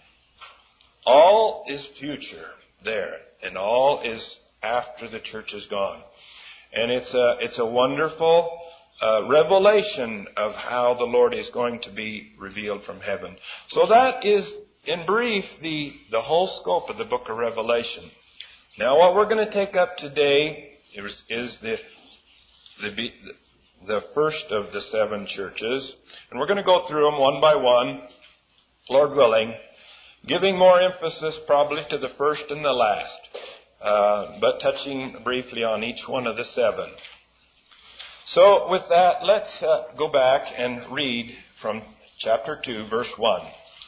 All is future there, and all is after the church is gone. And it's a, it's a wonderful uh, revelation of how the Lord is going to be revealed from heaven. So that is, in brief, the, the whole scope of the book of Revelation. Now, what we're going to take up today is, is the, the, the first of the seven churches. And we're going to go through them one by one, Lord willing, giving more emphasis probably to the first and the last, uh, but touching briefly on each one of the seven. So with that, let's uh, go back and read from chapter two, verse one.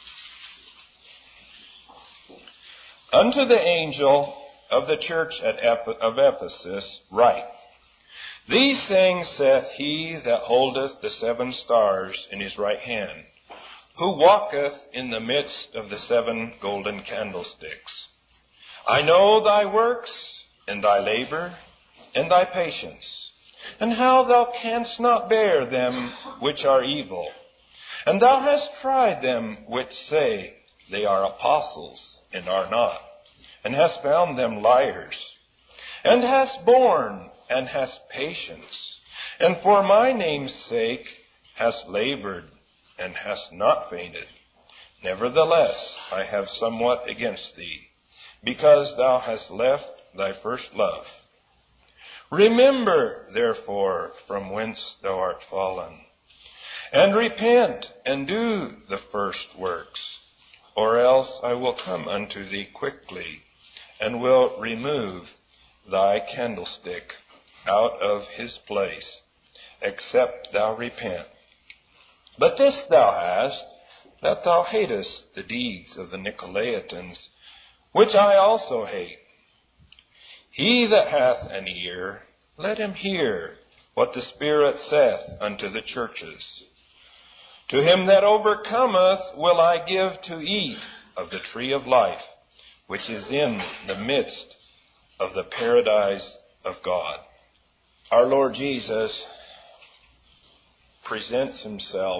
Unto the angel of the church at Eph- of Ephesus write, These things saith he that holdeth the seven stars in his right hand, who walketh in the midst of the seven golden candlesticks. I know thy works, and thy labor, and thy patience, and how thou canst not bear them which are evil. And thou hast tried them which say they are apostles, and are not, and hast found them liars, and hast borne, and hast patience, and for my name's sake hast labored, and hast not fainted. Nevertheless, I have somewhat against thee, because thou hast left thy first love. Remember, therefore, from whence thou art fallen, and repent, and do the first works, or else I will come unto thee quickly, and will remove thy candlestick out of his place, except thou repent. But this thou hast, that thou hatest the deeds of the Nicolaitans, which I also hate. He that hath an ear, let him hear what the Spirit saith unto the churches. To him that overcometh will I give to eat of the tree of life, which is in the midst of the paradise of God. Our Lord Jesus presents himself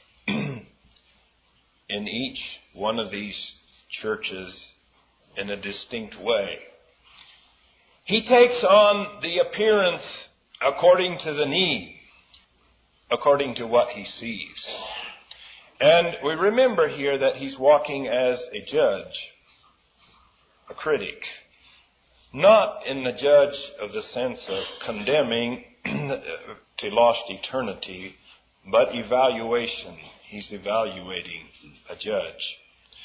in each one of these churches in a distinct way. He takes on the appearance according to the need, according to what he sees. And we remember here that he's walking as a judge, a critic, not in the judge of the sense of condemning to lost eternity, but evaluation. He's evaluating a judge.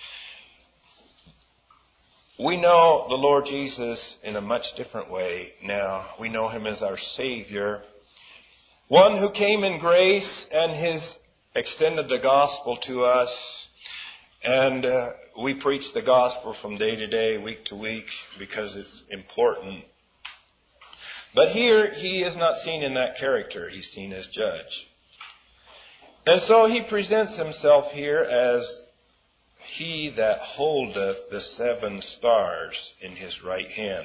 We know the Lord Jesus in a much different way now. We know him as our Savior, one who came in grace and has extended the gospel to us. And uh, we preach the gospel from day to day, week to week, because it's important. But here he is not seen in that character. He's seen as judge. And so he presents himself here as he that holdeth the seven stars in his right hand.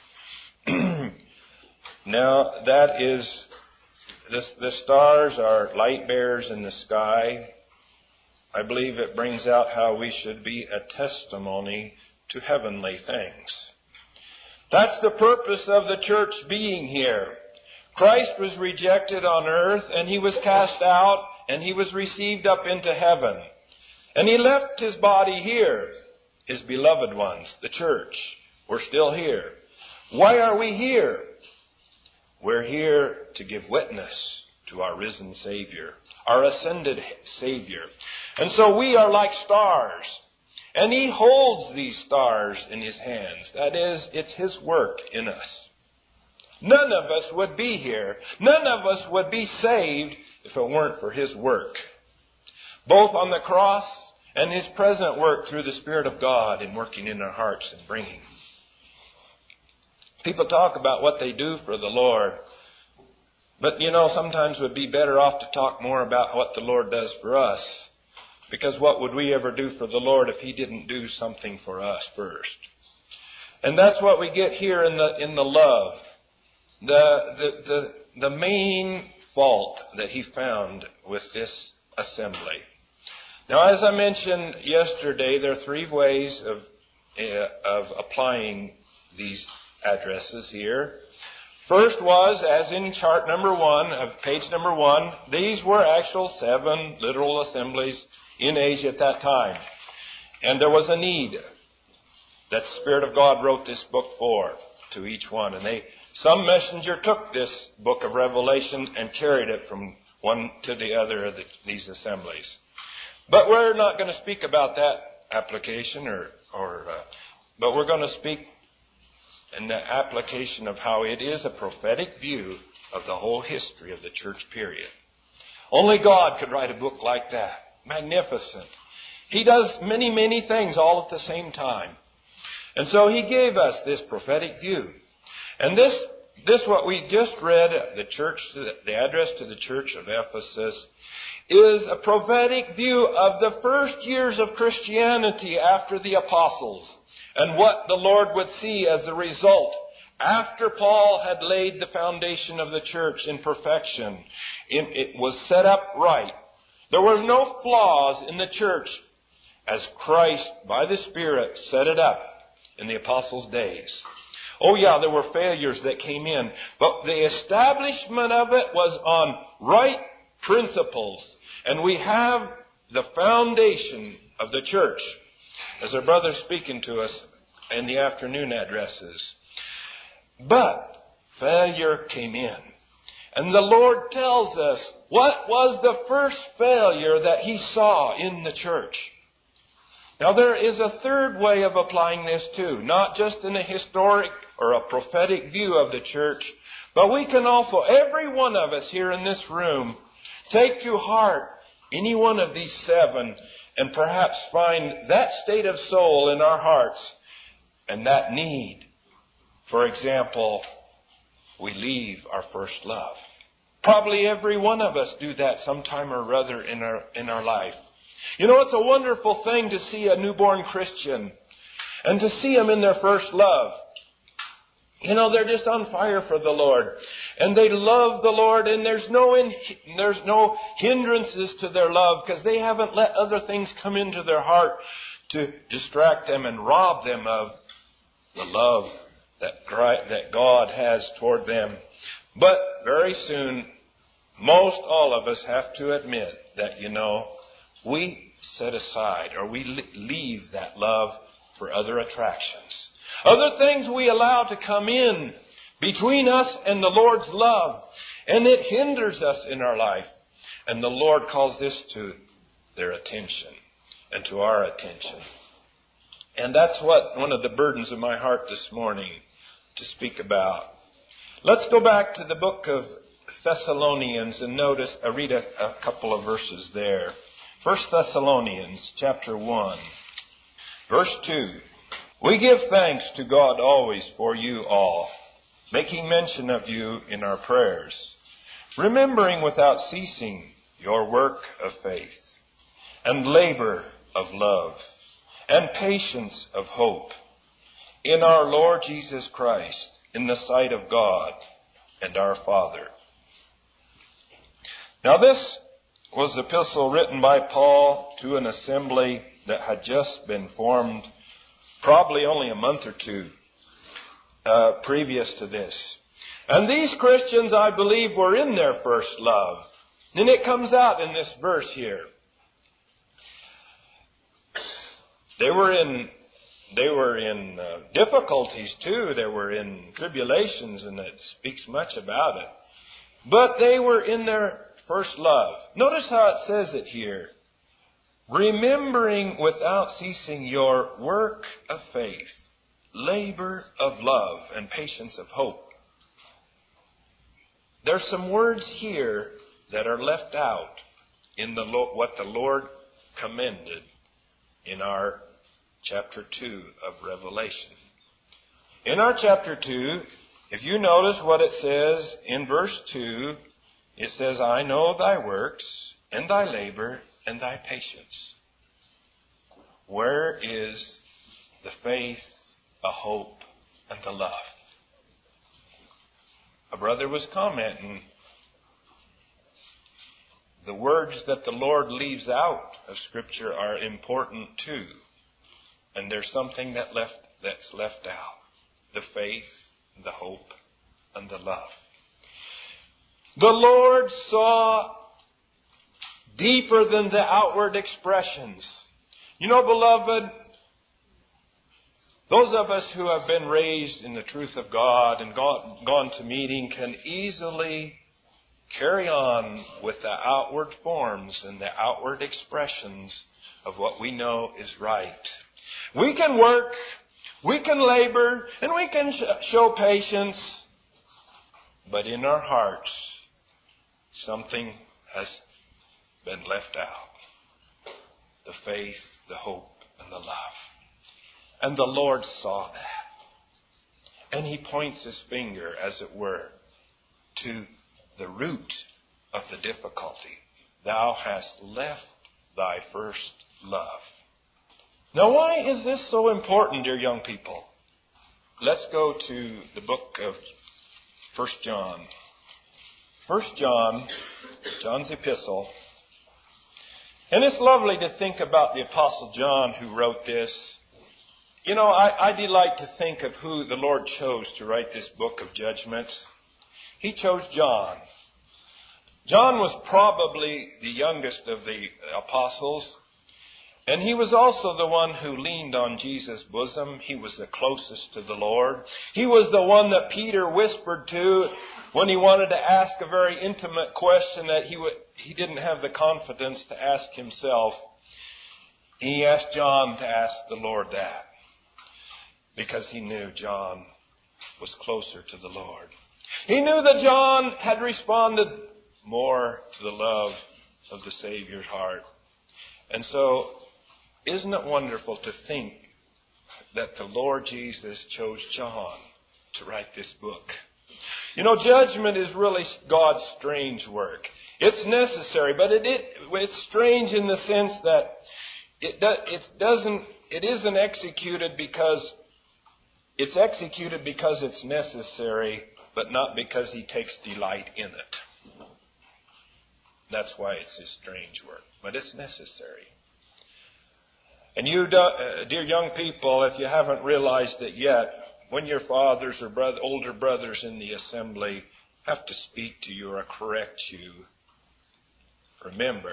Now, that is, this, the stars are light bearers in the sky. I believe it brings out how we should be a testimony to heavenly things. That's the purpose of the church being here. Christ was rejected on earth, and he was cast out, and he was received up into heaven. And he left his body here, his beloved ones, the church. We're still here. Why are we here? We're here to give witness to our risen Savior, our ascended Savior. And so we are like stars. And he holds these stars in his hands. That is, it's his work in us. None of us would be here. None of us would be saved if it weren't for his work, both on the cross and his present work through the Spirit of God in working in our hearts and bringing. People talk about what they do for the Lord, but you know, sometimes it would be better off to talk more about what the Lord does for us, because what would we ever do for the Lord if he didn't do something for us first? And that's what we get here in the in the love. The the the, the main fault that he found with this assembly. Now, as I mentioned yesterday, there are three ways of uh, of applying these addresses here. First was, as in chart number one of page number one, these were actual seven literal assemblies in Asia at that time. And there was a need that the Spirit of God wrote this book for, to each one. And they, some messenger took this book of Revelation and carried it from one to the other of the, these assemblies. But we're not going to speak about that application, or, or uh, but we're going to speak in the application of how it is a prophetic view of the whole history of the church period. Only God could write a book like that. Magnificent. He does many, many things all at the same time. And so he gave us this prophetic view. And this, this what we just read, the church, the address to the church of Ephesus, is a prophetic view of the first years of Christianity after the apostles, and what the Lord would see as a result after Paul had laid the foundation of the church in perfection. It was set up right. There was no flaws in the church as Christ, by the Spirit, set it up in the apostles' days. Oh yeah, there were failures that came in, but the establishment of it was on right principles. And we have the foundation of the church, as our brother's speaking to us in the afternoon addresses. But failure came in. And the Lord tells us what was the first failure that He saw in the church. Now there is a third way of applying this too, not just in a historic or a prophetic view of the church, but we can also, every one of us here in this room, take to heart any one of these seven and perhaps find that state of soul in our hearts and that need. For example, we leave our first love. Probably every one of us do that sometime or other in our, in our life. You know, it's a wonderful thing to see a newborn Christian and to see them in their first love. You know, they're just on fire for the Lord. And they love the Lord, and there's no in, there's no hindrances to their love because they haven't let other things come into their heart to distract them and rob them of the love that that God has toward them. But very soon, most all of us have to admit that, you know, we set aside or we leave that love for other attractions. Other things we allow to come in between us and the Lord's love, and it hinders us in our life. And the Lord calls this to their attention and to our attention. And that's what one of the burdens of my heart this morning to speak about. Let's go back to the book of Thessalonians and notice, I read a, a couple of verses there. First Thessalonians chapter one, verse two. We give thanks to God always for you all, making mention of you in our prayers, remembering without ceasing your work of faith, and labor of love, and patience of hope, in our Lord Jesus Christ, in the sight of God and our Father. Now this was an epistle written by Paul to an assembly that had just been formed probably only a month or two uh, previous to this. And these Christians, I believe, were in their first love. And it comes out in this verse here. They were in they were in uh, difficulties too. They were in tribulations, and it speaks much about it. But they were in their first love. Notice how it says it here. Remembering without ceasing your work of faith, labor of love, and patience of hope. There's some words here that are left out in the what the Lord commended in our chapter two of Revelation. In our chapter two, if you notice what it says in verse two, it says, I know thy works, and thy labor, and thy patience. Where is the faith, the hope, and the love? A brother was commenting, the words that the Lord leaves out of Scripture are important too. And there's something that left that's left out. The faith, the hope, and the love. The Lord saw deeper than the outward expressions. You know, beloved, those of us who have been raised in the truth of God and gone, gone to meeting can easily carry on with the outward forms and the outward expressions of what we know is right. We can work, we can labor, and we can sh- show patience, but in our hearts, something has been left out. The faith, the hope, and the love. And the Lord saw that. And He points His finger, as it were, to the root of the difficulty. Thou hast left thy first love. Now, why is this so important, dear young people? Let's go to the book of First John. First John, John's epistle. And it's lovely to think about the Apostle John who wrote this. You know, I, I delight to think of who the Lord chose to write this book of judgments. He chose John. John was probably the youngest of the apostles. And he was also the one who leaned on Jesus' bosom. He was the closest to the Lord. He was the one that Peter whispered to when he wanted to ask a very intimate question that he would, he didn't have the confidence to ask himself. He asked John to ask the Lord that, because he knew John was closer to the Lord. He knew that John had responded more to the love of the Savior's heart. And so, isn't it wonderful to think that the Lord Jesus chose John to write this book? You know, judgment is really God's strange work. It's necessary, but it, it it's strange in the sense that it, do, it doesn't, it isn't executed because it's executed because it's necessary, but not because He takes delight in it. That's why it's His strange work, but it's necessary. And you, uh, dear young people, if you haven't realized it yet, when your fathers or brother, older brothers in the assembly have to speak to you or correct you, remember,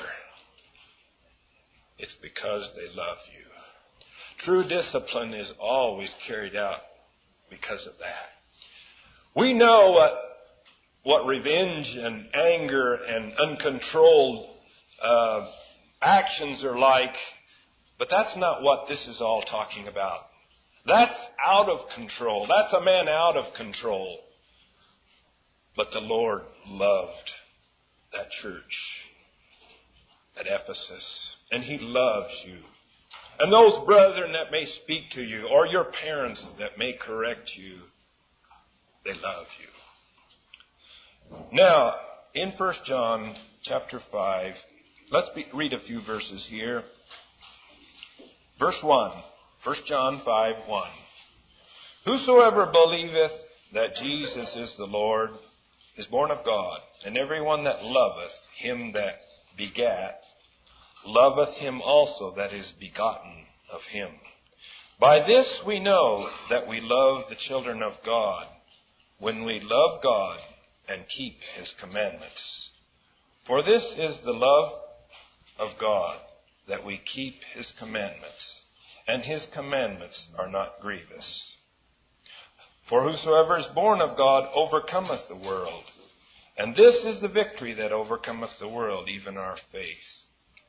it's because they love you. True discipline is always carried out because of that. We know what, what revenge and anger and uncontrolled uh, actions are like, but that's not what this is all talking about. That's out of control. That's a man out of control. But the Lord loved that church at Ephesus. And He loves you. And those brethren that may speak to you, or your parents that may correct you, they love you. Now, in First John chapter five, let's be, read a few verses here. Verse one. First John five one. Whosoever believeth that Jesus is the Lord is born of God, and everyone that loveth him that begat loveth him also that is begotten of him. By this we know that we love the children of God, when we love God and keep His commandments. For this is the love of God, that we keep His commandments, and His commandments are not grievous. For whosoever is born of God overcometh the world, and this is the victory that overcometh the world, even our faith.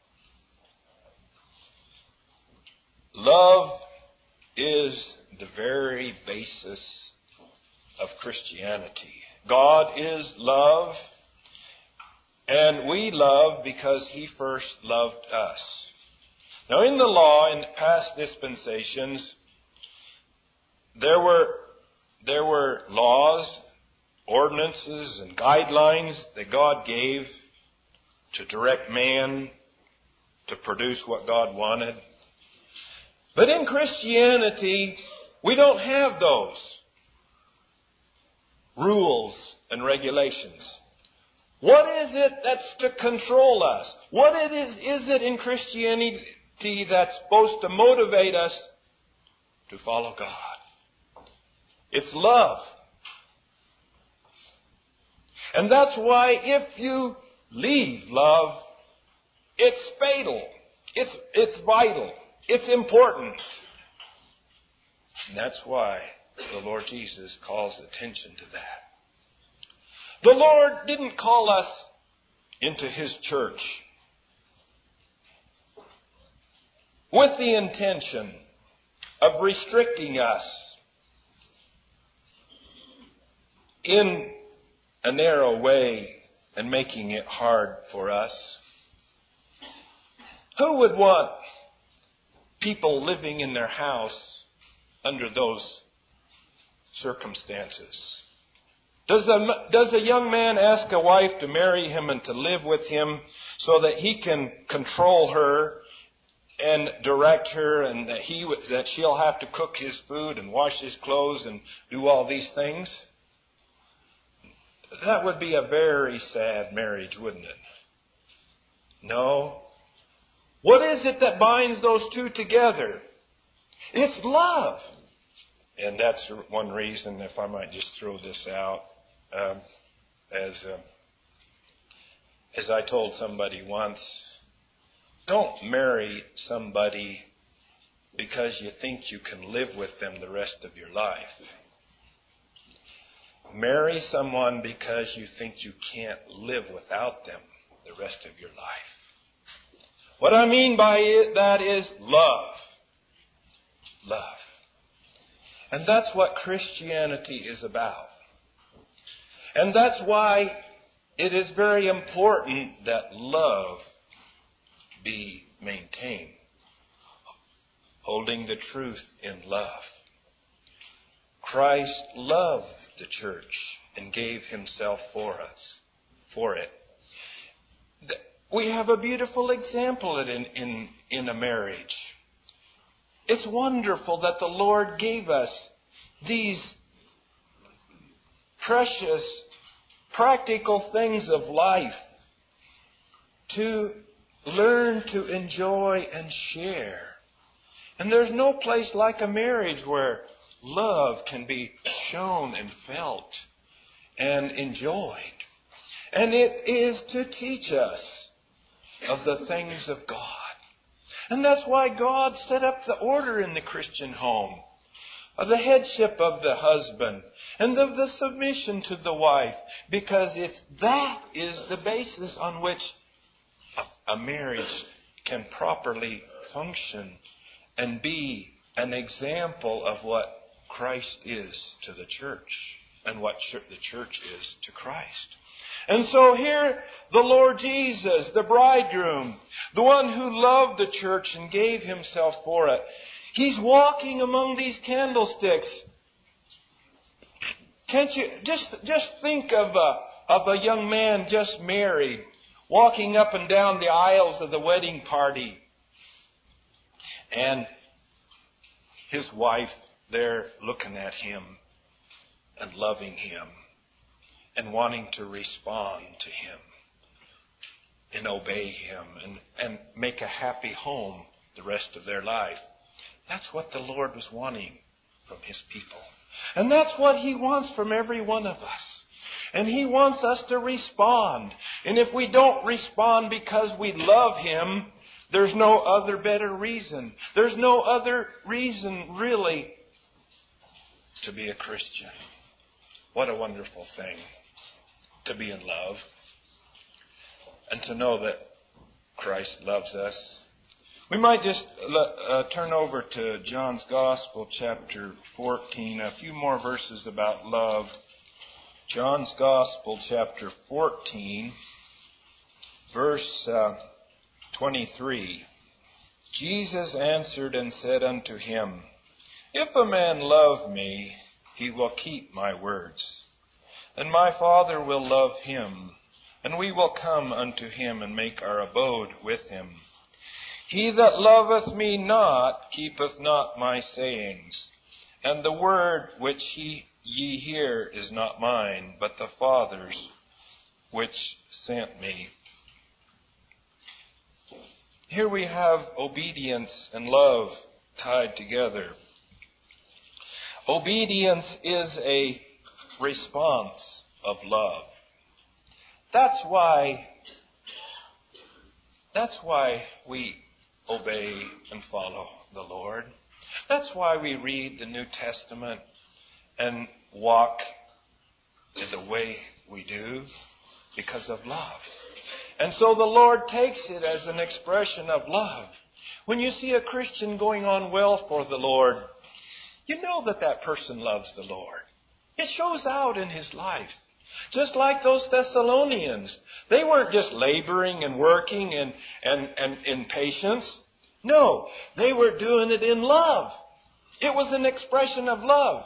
Love is the very basis of Christianity. God is love, and we love because He first loved us. Now, in the law, in past dispensations, there were, there were laws, ordinances, and guidelines that God gave to direct man to produce what God wanted. But in Christianity, we don't have those rules and regulations. What is it that's to control us? What it is, is it in Christianity that's supposed to motivate us to follow God? It's love. And that's why if you leave love, it's fatal. It's, it's vital. It's important. And that's why the Lord Jesus calls attention to that. The Lord didn't call us into His church with the intention of restricting us in a narrow way and making it hard for us. Who would want people living in their house under those circumstances? Does a, does a young man ask a wife to marry him and to live with him so that he can control her and direct her, and that he that she'll have to cook his food and wash his clothes and do all these things? That would be a very sad marriage, wouldn't it? No. What is it that binds those two together? It's love. And that's one reason, if I might just throw this out, um, as uh, as I told somebody once, don't marry somebody because you think you can live with them the rest of your life. Marry someone because you think you can't live without them the rest of your life. What I mean by it, that is love. Love. And that's what Christianity is about. And that's why it is very important that love be maintained. Holding the truth in love. Christ loved the church and gave himself for us, for it. We have a beautiful example in, in, in a marriage. It's wonderful that the Lord gave us these precious, practical things of life to learn to enjoy and share. And there's no place like a marriage where love can be shown and felt and enjoyed. And it is to teach us of the things of God. And that's why God set up the order in the Christian home, of the headship of the husband and of the submission to the wife, because it's that is the basis on which a, a marriage can properly function and be an example of what Christ is to the church and what the church is to Christ. And so here, the Lord Jesus, the bridegroom, the one who loved the church and gave himself for it, he's walking among these candlesticks. Can't you just just think of a, of a young man just married, walking up and down the aisles of the wedding party, and his wife there looking at him and loving him and wanting to respond to him and obey him and, and make a happy home the rest of their life. That's what the Lord was wanting from his people. And that's what he wants from every one of us. And he wants us to respond. And if we don't respond because we love him, there's no other better reason. There's no other reason really to be a Christian. What a wonderful thing to be in love and to know that Christ loves us. We might just uh, turn over to John's Gospel, chapter fourteen, a few more verses about love. John's Gospel, chapter fourteen, verse uh, twenty-three. Jesus answered and said unto him, If a man love me, he will keep my words. And my Father will love him, and we will come unto him and make our abode with him. He that loveth me not keepeth not my sayings, and the word which he, ye hear is not mine, but the Father's which sent me. Here we have obedience and love tied together. Obedience is a response of love. That's why, that's why we obey and follow the Lord. That's why we read the New Testament and walk in the way we do, because of love. And so the Lord takes it as an expression of love. When you see a Christian going on well for the Lord, you know that that person loves the Lord. It shows out in his life. Just like those Thessalonians. They weren't just laboring and working and, and, and in patience. No, they were doing it in love. It was an expression of love.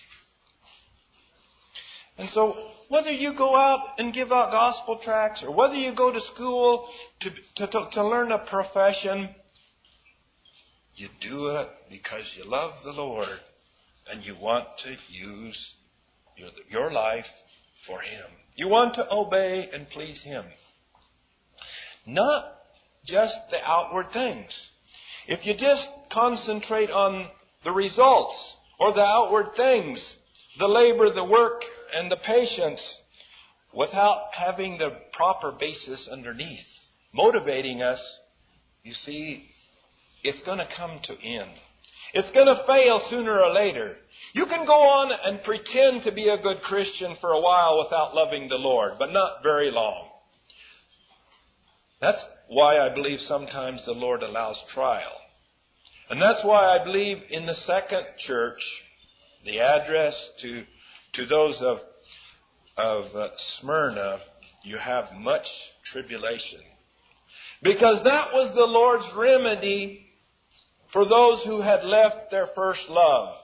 And so whether you go out and give out gospel tracts or whether you go to school to, to, to, to learn a profession, you do it because you love the Lord and you want to use your, your life for him. You want to obey and please him. Not just the outward things. If you just concentrate on the results or the outward things, the labor, the work, and the patience, without having the proper basis underneath, motivating us, you see, it's going to come to end. It's going to fail sooner or later. You can go on and pretend to be a good Christian for a while without loving the Lord, but not very long. That's why I believe sometimes the Lord allows trial. And that's why I believe in the second church, the address to to those of, of uh, Smyrna, you have much tribulation. Because that was the Lord's remedy for those who had left their first love.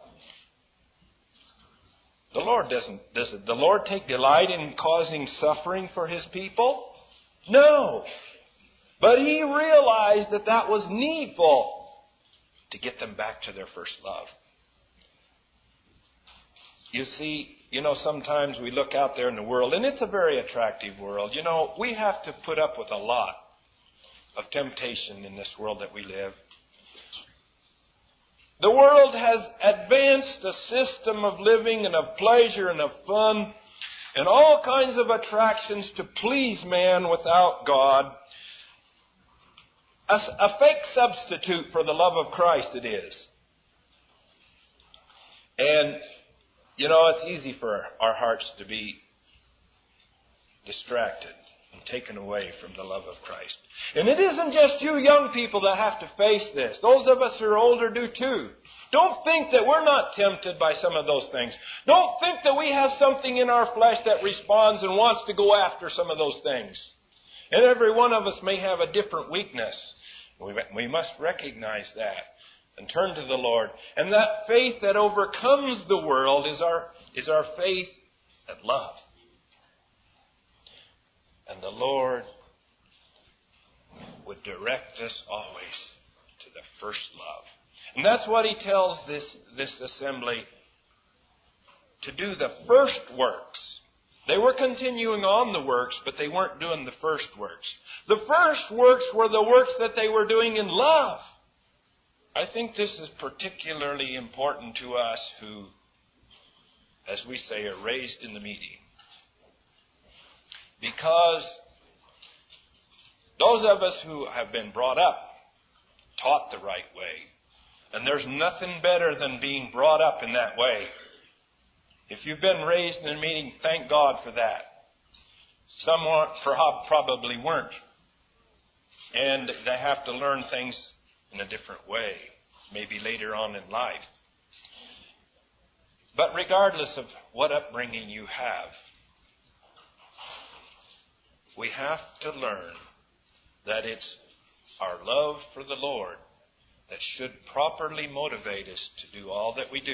The Lord doesn't, does the Lord take delight in causing suffering for His people? No. But He realized that that was needful to get them back to their first love. You see, you know, sometimes we look out there in the world, and it's a very attractive world. You know, we have to put up with a lot of temptation in this world that we live. The world has advanced a system of living and of pleasure and of fun and all kinds of attractions to please man without God. A, a fake substitute for the love of Christ it is. And, you know, it's easy for our hearts to be distracted and taken away from the love of Christ. And it isn't just you young people that have to face this. Those of us who are older do too. Don't think that we're not tempted by some of those things. Don't think that we have something in our flesh that responds and wants to go after some of those things. And every one of us may have a different weakness. We, we must recognize that and turn to the Lord. And that faith that overcomes the world is our, is our faith at love. And the Lord would direct us always to the first love. And that's what He tells this, this assembly to do, the first works. They were continuing on the works, but they weren't doing the first works. The first works were the works that they were doing in love. I think this is particularly important to us who, as we say, are raised in the meeting. Because those of us who have been brought up, taught the right way, and there's nothing better than being brought up in that way. If you've been raised in a meeting, thank God for that. Some probably weren't. And they have to learn things in a different way, maybe later on in life. But regardless of what upbringing you have, we have to learn that it's our love for the Lord that should properly motivate us to do all that we do.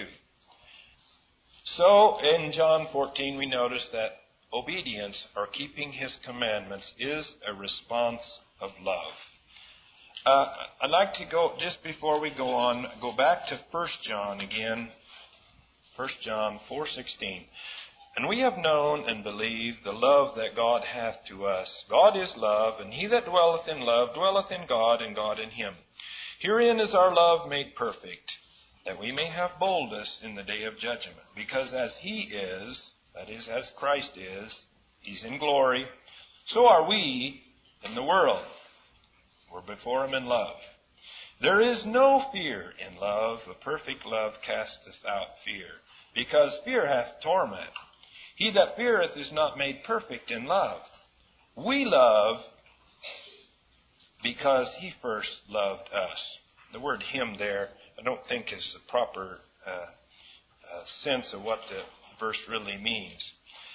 So in John fourteen we notice that obedience, or keeping His commandments, is a response of love. Uh, I'd like to go, just before we go on, go back to First John again. First John four sixteen. And we have known and believed the love that God hath to us. God is love, and he that dwelleth in love dwelleth in God, and God in him. Herein is our love made perfect, that we may have boldness in the day of judgment. Because as He is, that is, as Christ is, He's in glory, so are we in the world. We're before Him in love. There is no fear in love. A perfect love casteth out fear, because fear hath torment. He that feareth is not made perfect in love. We love because He first loved us. The word him there, I don't think is the proper uh, uh, sense of what the verse really means.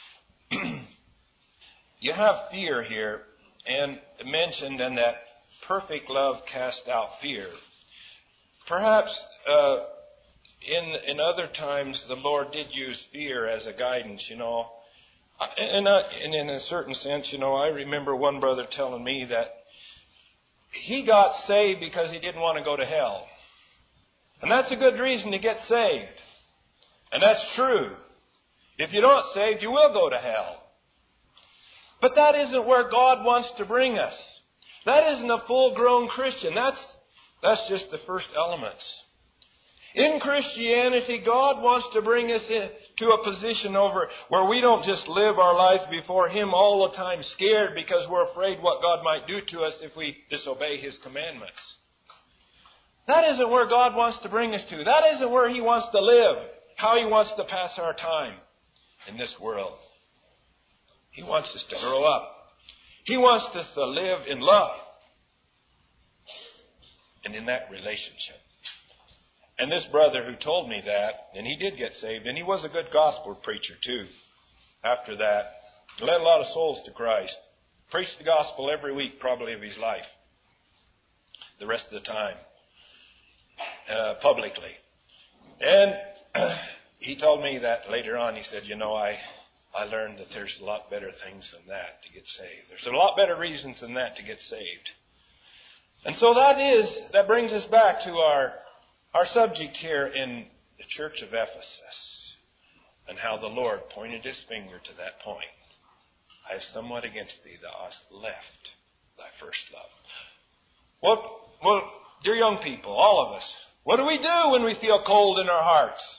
You have fear here, and mentioned, and that perfect love cast out fear. Perhaps uh, in in other times the Lord did use fear as a guidance, you know. And, uh, and in a certain sense, you know, I remember one brother telling me that he got saved because he didn't want to go to hell. And that's a good reason to get saved. And that's true. If you're not saved, you will go to hell. But that isn't where God wants to bring us. That isn't a full-grown Christian. That's, that's just the first elements. In Christianity, God wants to bring us in, to a position over where we don't just live our life before Him all the time scared because we're afraid what God might do to us if we disobey His commandments. That isn't where God wants to bring us to. That isn't where He wants to live, how He wants to pass our time in this world. He wants us to grow up. He wants us to live in love and in that relationship. And this brother who told me that, and he did get saved, and he was a good gospel preacher too. After that, he led a lot of souls to Christ. Preached the gospel every week probably of his life. The rest of the time. Uh, publicly. And he told me that later on, he said, you know, I, I learned that there's a lot better things than that to get saved. There's a lot better reasons than that to get saved. And so that is, that brings us back to our, our subject here in the church of Ephesus and how the Lord pointed His finger to that point. I have somewhat against thee, thou hast left thy first love. Well, well, dear young people, all of us, what do we do when we feel cold in our hearts?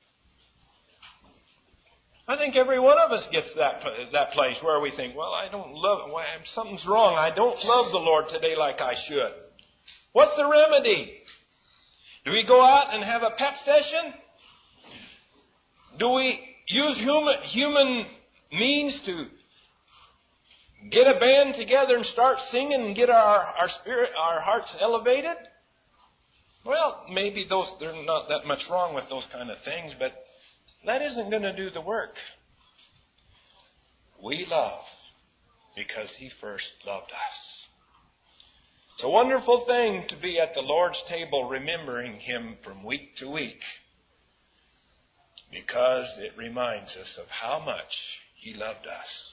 I think every one of us gets that that place where we think, well, I don't love, well, something's wrong. I don't love the Lord today like I should. What's the remedy? Do we go out and have a pep session? Do we use human human means to get a band together and start singing and get our, our spirit, our hearts elevated? Well, maybe those there's not that much wrong with those kind of things, but that isn't going to do the work. We love because He first loved us. It's a wonderful thing to be at the Lord's table remembering Him from week to week because it reminds us of how much He loved us.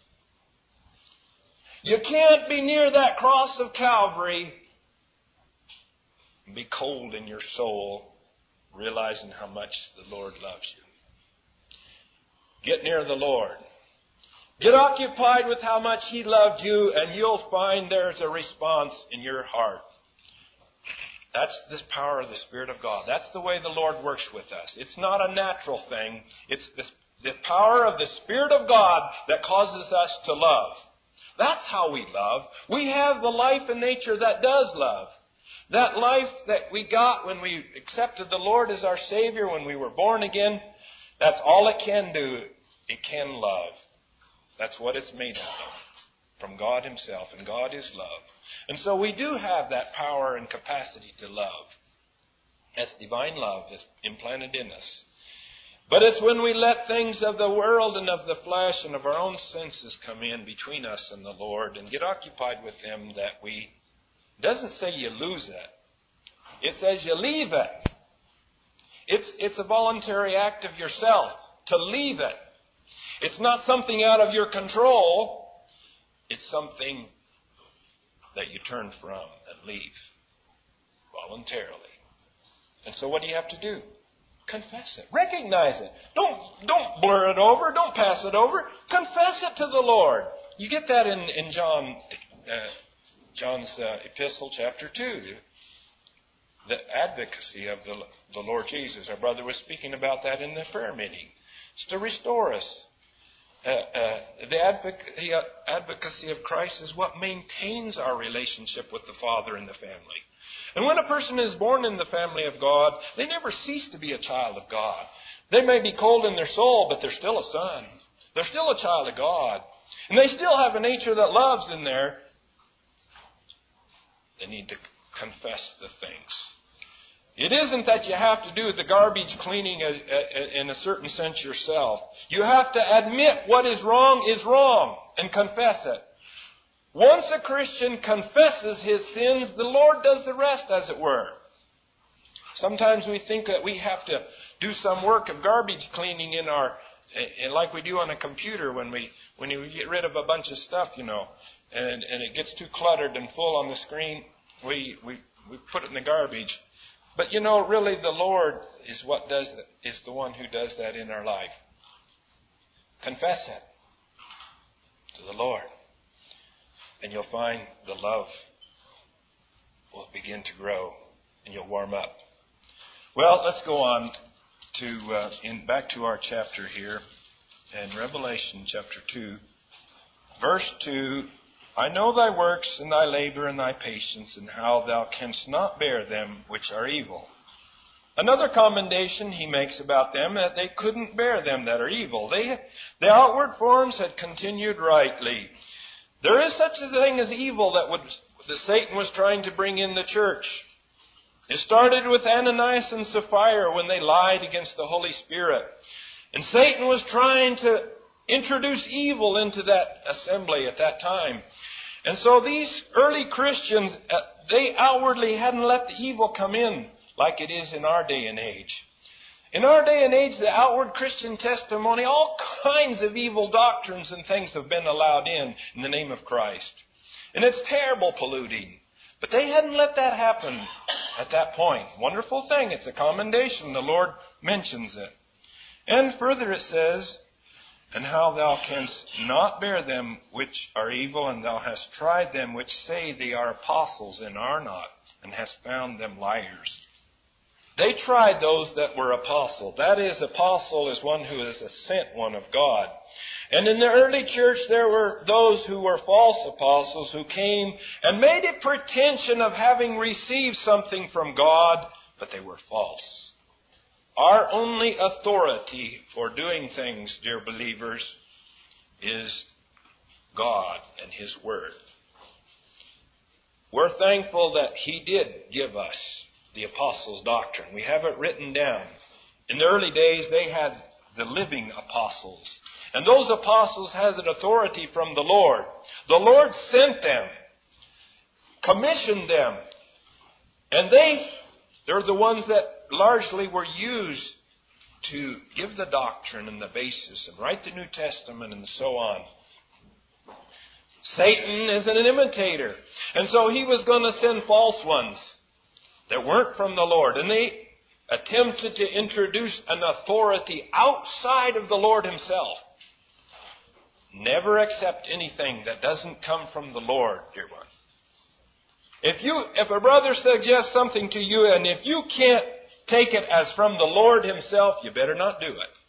You can't be near that cross of Calvary and be cold in your soul, realizing how much the Lord loves you. Get near the Lord. Get occupied with how much He loved you, and you'll find there's a response in your heart. That's the power of the Spirit of God. That's the way the Lord works with us. It's not a natural thing. It's the, the power of the Spirit of God that causes us to love. That's how we love. We have the life and nature that does love. That life that we got when we accepted the Lord as our Savior, when we were born again, that's all it can do. It can love. That's what it's made of. From God Himself. And God is love. And so we do have that power and capacity to love. That's divine love that's implanted in us. But it's when we let things of the world and of the flesh and of our own senses come in between us and the Lord and get occupied with Him that we... It doesn't say you lose it. It says you leave it. It's, it's a voluntary act of yourself to leave it. It's not something out of your control. It's something that you turn from and leave voluntarily. And so what do you have to do? Confess it. Recognize it. Don't, don't blur it over. Don't pass it over. Confess it to the Lord. You get that in, in John, uh, John's uh, epistle, chapter two. The advocacy of the, the Lord Jesus. Our brother was speaking about that in the prayer meeting. It's to restore us. Uh, uh, the advoc- uh, advocacy of Christ is what maintains our relationship with the Father and the family. And when a person is born in the family of God, they never cease to be a child of God. They may be cold in their soul, but they're still a son. They're still a child of God. And they still have a nature that loves in there. They need to confess the things. It isn't that you have to do the garbage cleaning in a certain sense yourself. You have to admit what is wrong is wrong and confess it. Once a Christian confesses his sins, the Lord does the rest, as it were. Sometimes we think that we have to do some work of garbage cleaning in our, like we do on a computer when we when we get rid of a bunch of stuff, you know, and, and it gets too cluttered and full on the screen. We we we put it in the garbage. But you know, really, the Lord is what does that, is the one who does that in our life. Confess it to the Lord, and you'll find the love will begin to grow, and you'll warm up. Well, let's go on to uh, in back to our chapter here in Revelation chapter two, verse two. I know thy works and thy labor and thy patience, and how thou canst not bear them which are evil. Another commendation he makes about them, that they couldn't bear them that are evil. They, the outward forms had continued rightly. There is such a thing as evil that would, that Satan was trying to bring in the church. It started with Ananias and Sapphira when they lied against the Holy Spirit. And Satan was trying to introduce evil into that assembly at that time. And so these early Christians, they outwardly hadn't let the evil come in like it is in our day and age. In our day and age, the outward Christian testimony, all kinds of evil doctrines and things have been allowed in in the name of Christ. And it's terrible polluting. But they hadn't let that happen at that point. Wonderful thing. It's a commendation. The Lord mentions it. And further it says, and how thou canst not bear them which are evil, and thou hast tried them which say they are apostles and are not, and hast found them liars. They tried those that were apostle. That is, apostle is one who is a sent one of God. And in the early church there were those who were false apostles who came and made a pretension of having received something from God, but they were false. Our only authority for doing things, dear believers, is God and His Word. We're thankful that He did give us the apostles' doctrine. We have it written down. In the early days, they had the living apostles. And those apostles had an authority from the Lord. The Lord sent them, commissioned them, and they, they're the ones that largely were used to give the doctrine and the basis and write the New Testament and so on. Satan is an imitator. And so he was going to send false ones that weren't from the Lord. And they attempted to introduce an authority outside of the Lord Himself. Never accept anything that doesn't come from the Lord, dear one. If you, if a brother suggests something to you, and if you can't take it as from the Lord Himself, you better not do it.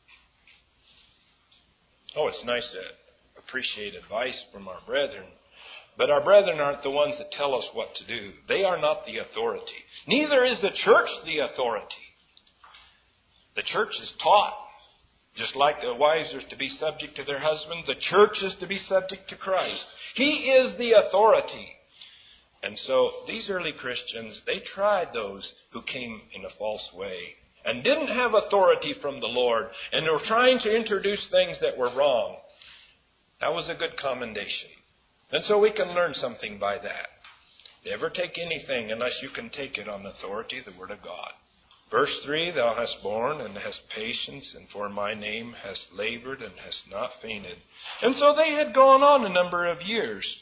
Oh, it's nice to appreciate advice from our brethren, but our brethren aren't the ones that tell us what to do. They are not the authority. Neither is the church the authority. The church is taught, just like the wives are to be subject to their husband, the church is to be subject to Christ. He is the authority. And so these early Christians, they tried those who came in a false way and didn't have authority from the Lord, and were trying to introduce things that were wrong. That was a good commendation. And so we can learn something by that. Never take anything unless you can take it on authority, the Word of God. Verse three, thou hast borne and hast patience, and for my name hast labored and hast not fainted. And so they had gone on a number of years.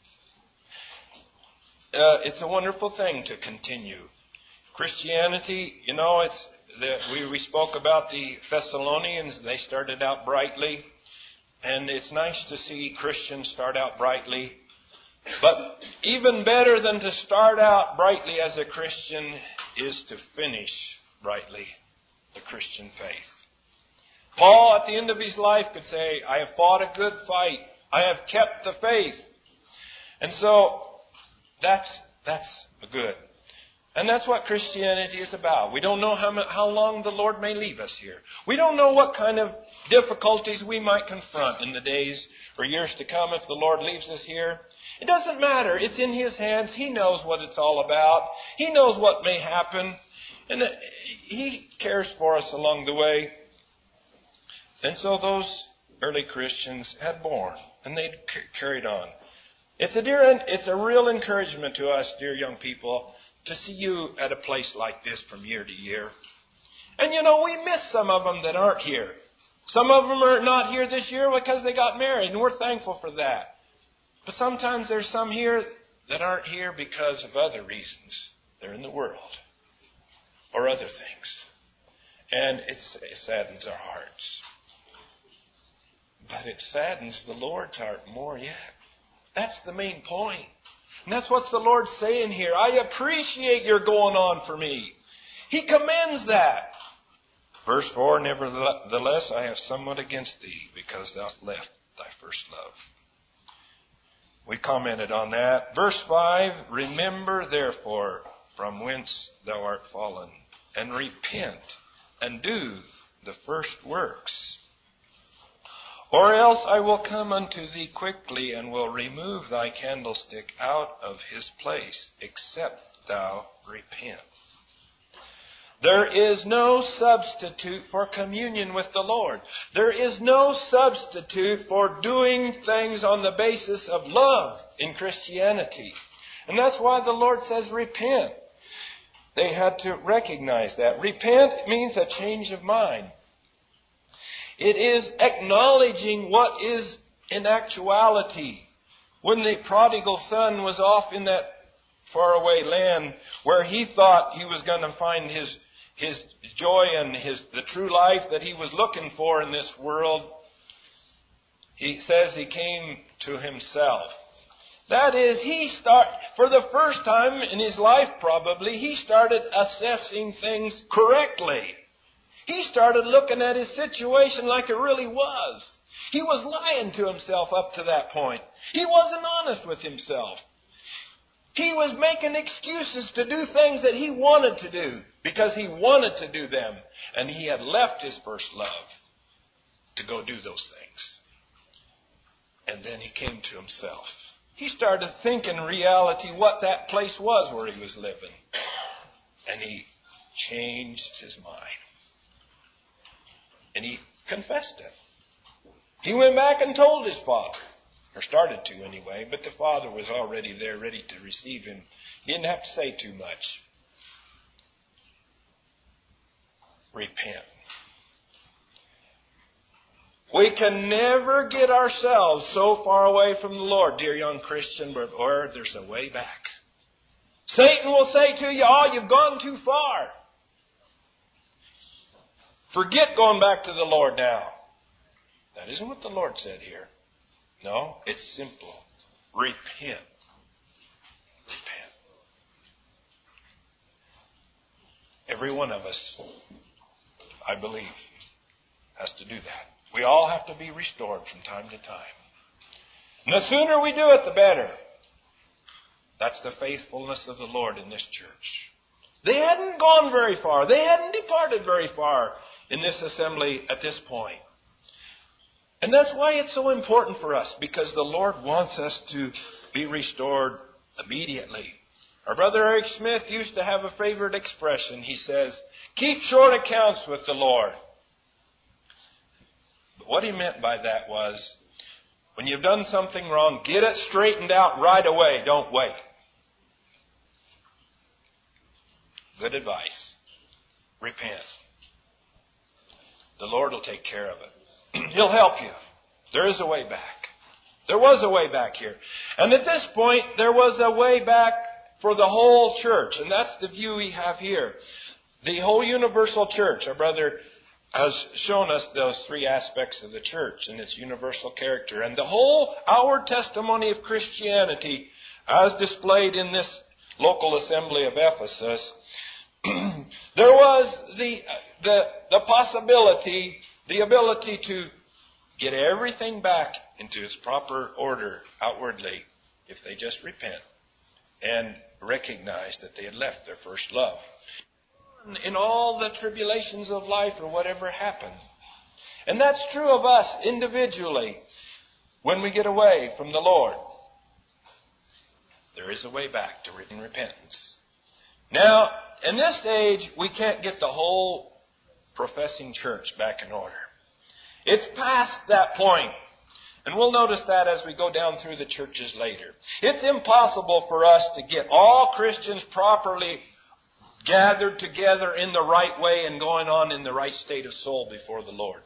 Uh, it's a wonderful thing to continue. Christianity, you know, it's the, we, we spoke about the Thessalonians. They started out brightly. And it's nice to see Christians start out brightly. But even better than to start out brightly as a Christian is to finish brightly the Christian faith. Paul, at the end of his life, could say, I have fought a good fight. I have kept the faith. And so, That's that's good. And that's what Christianity is about. We don't know how, how long the Lord may leave us here. We don't know what kind of difficulties we might confront in the days or years to come if the Lord leaves us here. It doesn't matter. It's in His hands. He knows what it's all about. He knows what may happen. And He cares for us along the way. And so those early Christians had borne, and they carried on. It's a dear, it's a real encouragement to us, dear young people, to see you at a place like this from year to year. And you know, we miss some of them that aren't here. Some of them are not here this year because they got married, and we're thankful for that. But sometimes there's some here that aren't here because of other reasons. They're in the world or other things. And it's, it saddens our hearts. But it saddens the Lord's heart more yet. That's the main point. And that's what the Lord's saying here. I appreciate your going on for me. He commends that. Verse four, nevertheless I have somewhat against thee, because thou hast left thy first love. We commented on that. Verse five, remember therefore from whence thou art fallen, and repent, and do the first works. Or else I will come unto thee quickly, and will remove thy candlestick out of his place, except thou repent. There is no substitute for communion with the Lord. There is no substitute for doing things on the basis of love in Christianity. And that's why the Lord says repent. They had to recognize that. Repent means a change of mind. It is acknowledging what is in actuality. When the prodigal son was off in that faraway land where he thought he was going to find his his joy and his the true life that he was looking for in this world, he says he came to himself. That is, he start for the first time in his life probably, he started assessing things correctly. He started looking at his situation like it really was. He was lying to himself up to that point. He wasn't honest with himself. He was making excuses to do things that he wanted to do because he wanted to do them. And he had left his first love to go do those things. And then he came to himself. He started thinking in reality what that place was where he was living. And he changed his mind. And he confessed it. He went back and told his father. Or started to anyway, but the father was already there ready to receive him. He didn't have to say too much. Repent. We can never get ourselves so far away from the Lord, dear young Christian, but or there's a way back. Satan will say to you, oh, you've gone too far. Forget going back to the Lord now. That isn't what the Lord said here. No, it's simple. Repent. Repent. Every one of us, I believe, has to do that. We all have to be restored from time to time. And the sooner we do it, the better. That's the faithfulness of the Lord in this church. They hadn't gone very far. They hadn't departed very far in this assembly at this point. And that's why it's so important for us, because the Lord wants us to be restored immediately. Our brother Eric Smith used to have a favorite expression. He says, keep short accounts with the Lord. But what he meant by that was, when you've done something wrong, get it straightened out right away. Don't wait. Good advice. Repent. The Lord will take care of it. He'll help you. There is a way back. There was a way back here. And at this point, there was a way back for the whole church. And that's the view we have here. The whole universal church. Our brother has shown us those three aspects of the church and its universal character. And the whole, our testimony of Christianity, as displayed in this local assembly of Ephesus, there was the, the, the possibility, the ability to get everything back into its proper order outwardly if they just repent and recognize that they had left their first love. In all the tribulations of life or whatever happened. And that's true of us individually when we get away from the Lord. There is a way back to repentance. Now, in this age, we can't get the whole professing church back in order. It's past that point. And we'll notice that as we go down through the churches later. It's impossible for us to get all Christians properly gathered together in the right way and going on in the right state of soul before the Lord.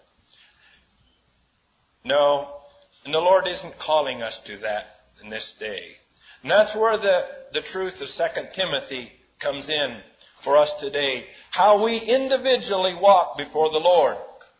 No, and the Lord isn't calling us to that in this day. And that's where the, the truth of Second Timothy comes in for us today. How we individually walk before the Lord.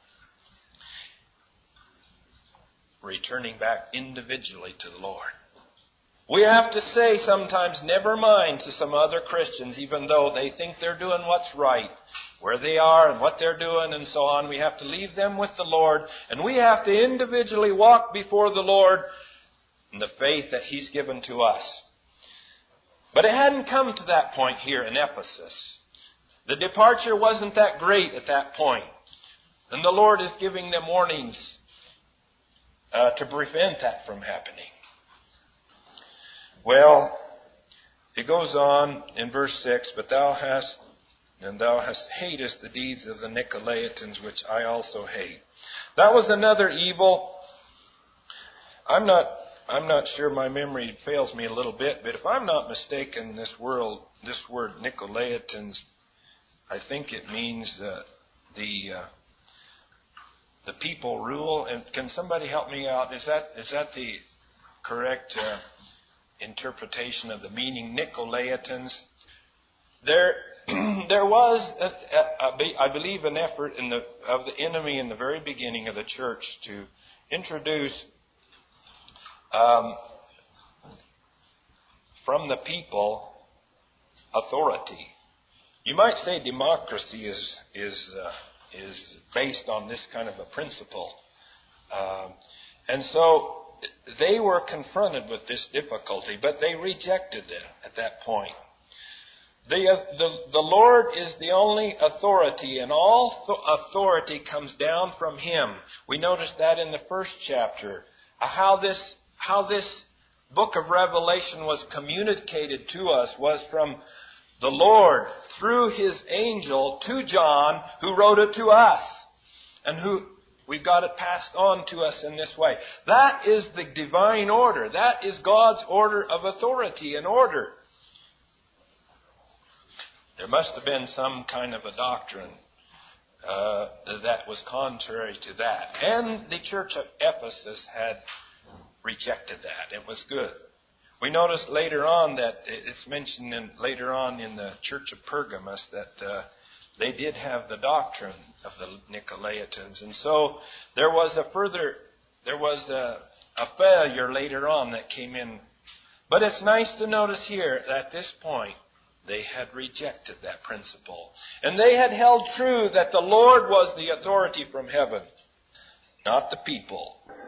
Returning back individually to the Lord. We have to say sometimes, never mind, to some other Christians, even though they think they're doing what's right. where they are and what they're doing and so on. We have to leave them with the Lord, and we have to individually walk before the Lord in the faith that He's given to us. But it hadn't come to that point here in Ephesus. The departure wasn't that great at that point. And the Lord is giving them warnings uh, to prevent that from happening. Well, it goes on in verse six, but thou hast, and thou hast hatest the deeds of the Nicolaitans, which I also hate. That was another evil. I'm not, I'm not sure, my memory fails me a little bit, but if I'm not mistaken, this world, this word Nicolaitans, I think it means uh, the uh, the people rule. And can somebody help me out? Is that is that the correct uh, interpretation of the meaning, Nicolaitans? There, there was, a, a, a, I believe, an effort in the, of the enemy in the very beginning of the church to introduce um, from the people authority. You might say democracy is is uh, is based on this kind of a principle, um, and so they were confronted with this difficulty, but they rejected it at that point. The, uh, the, the Lord is the only authority, and all th- authority comes down from Him. We noticed that in the first chapter, uh, how this, how this book of Revelation was communicated to us was from the Lord through His angel to John, who wrote it to us, and who we've got it passed on to us in this way. That is the divine order. That is God's order of authority and order. There must have been some kind of a doctrine uh, that was contrary to that. And the church of Ephesus had rejected that. It was good. We noticed later on that it's mentioned in, later on in the church of Pergamos that uh, they did have the doctrine of the Nicolaitans. And so there was a further, there was a, a failure later on that came in. But it's nice to notice here that at this point, they had rejected that principle. And they had held true that the Lord was the authority from heaven, not the people.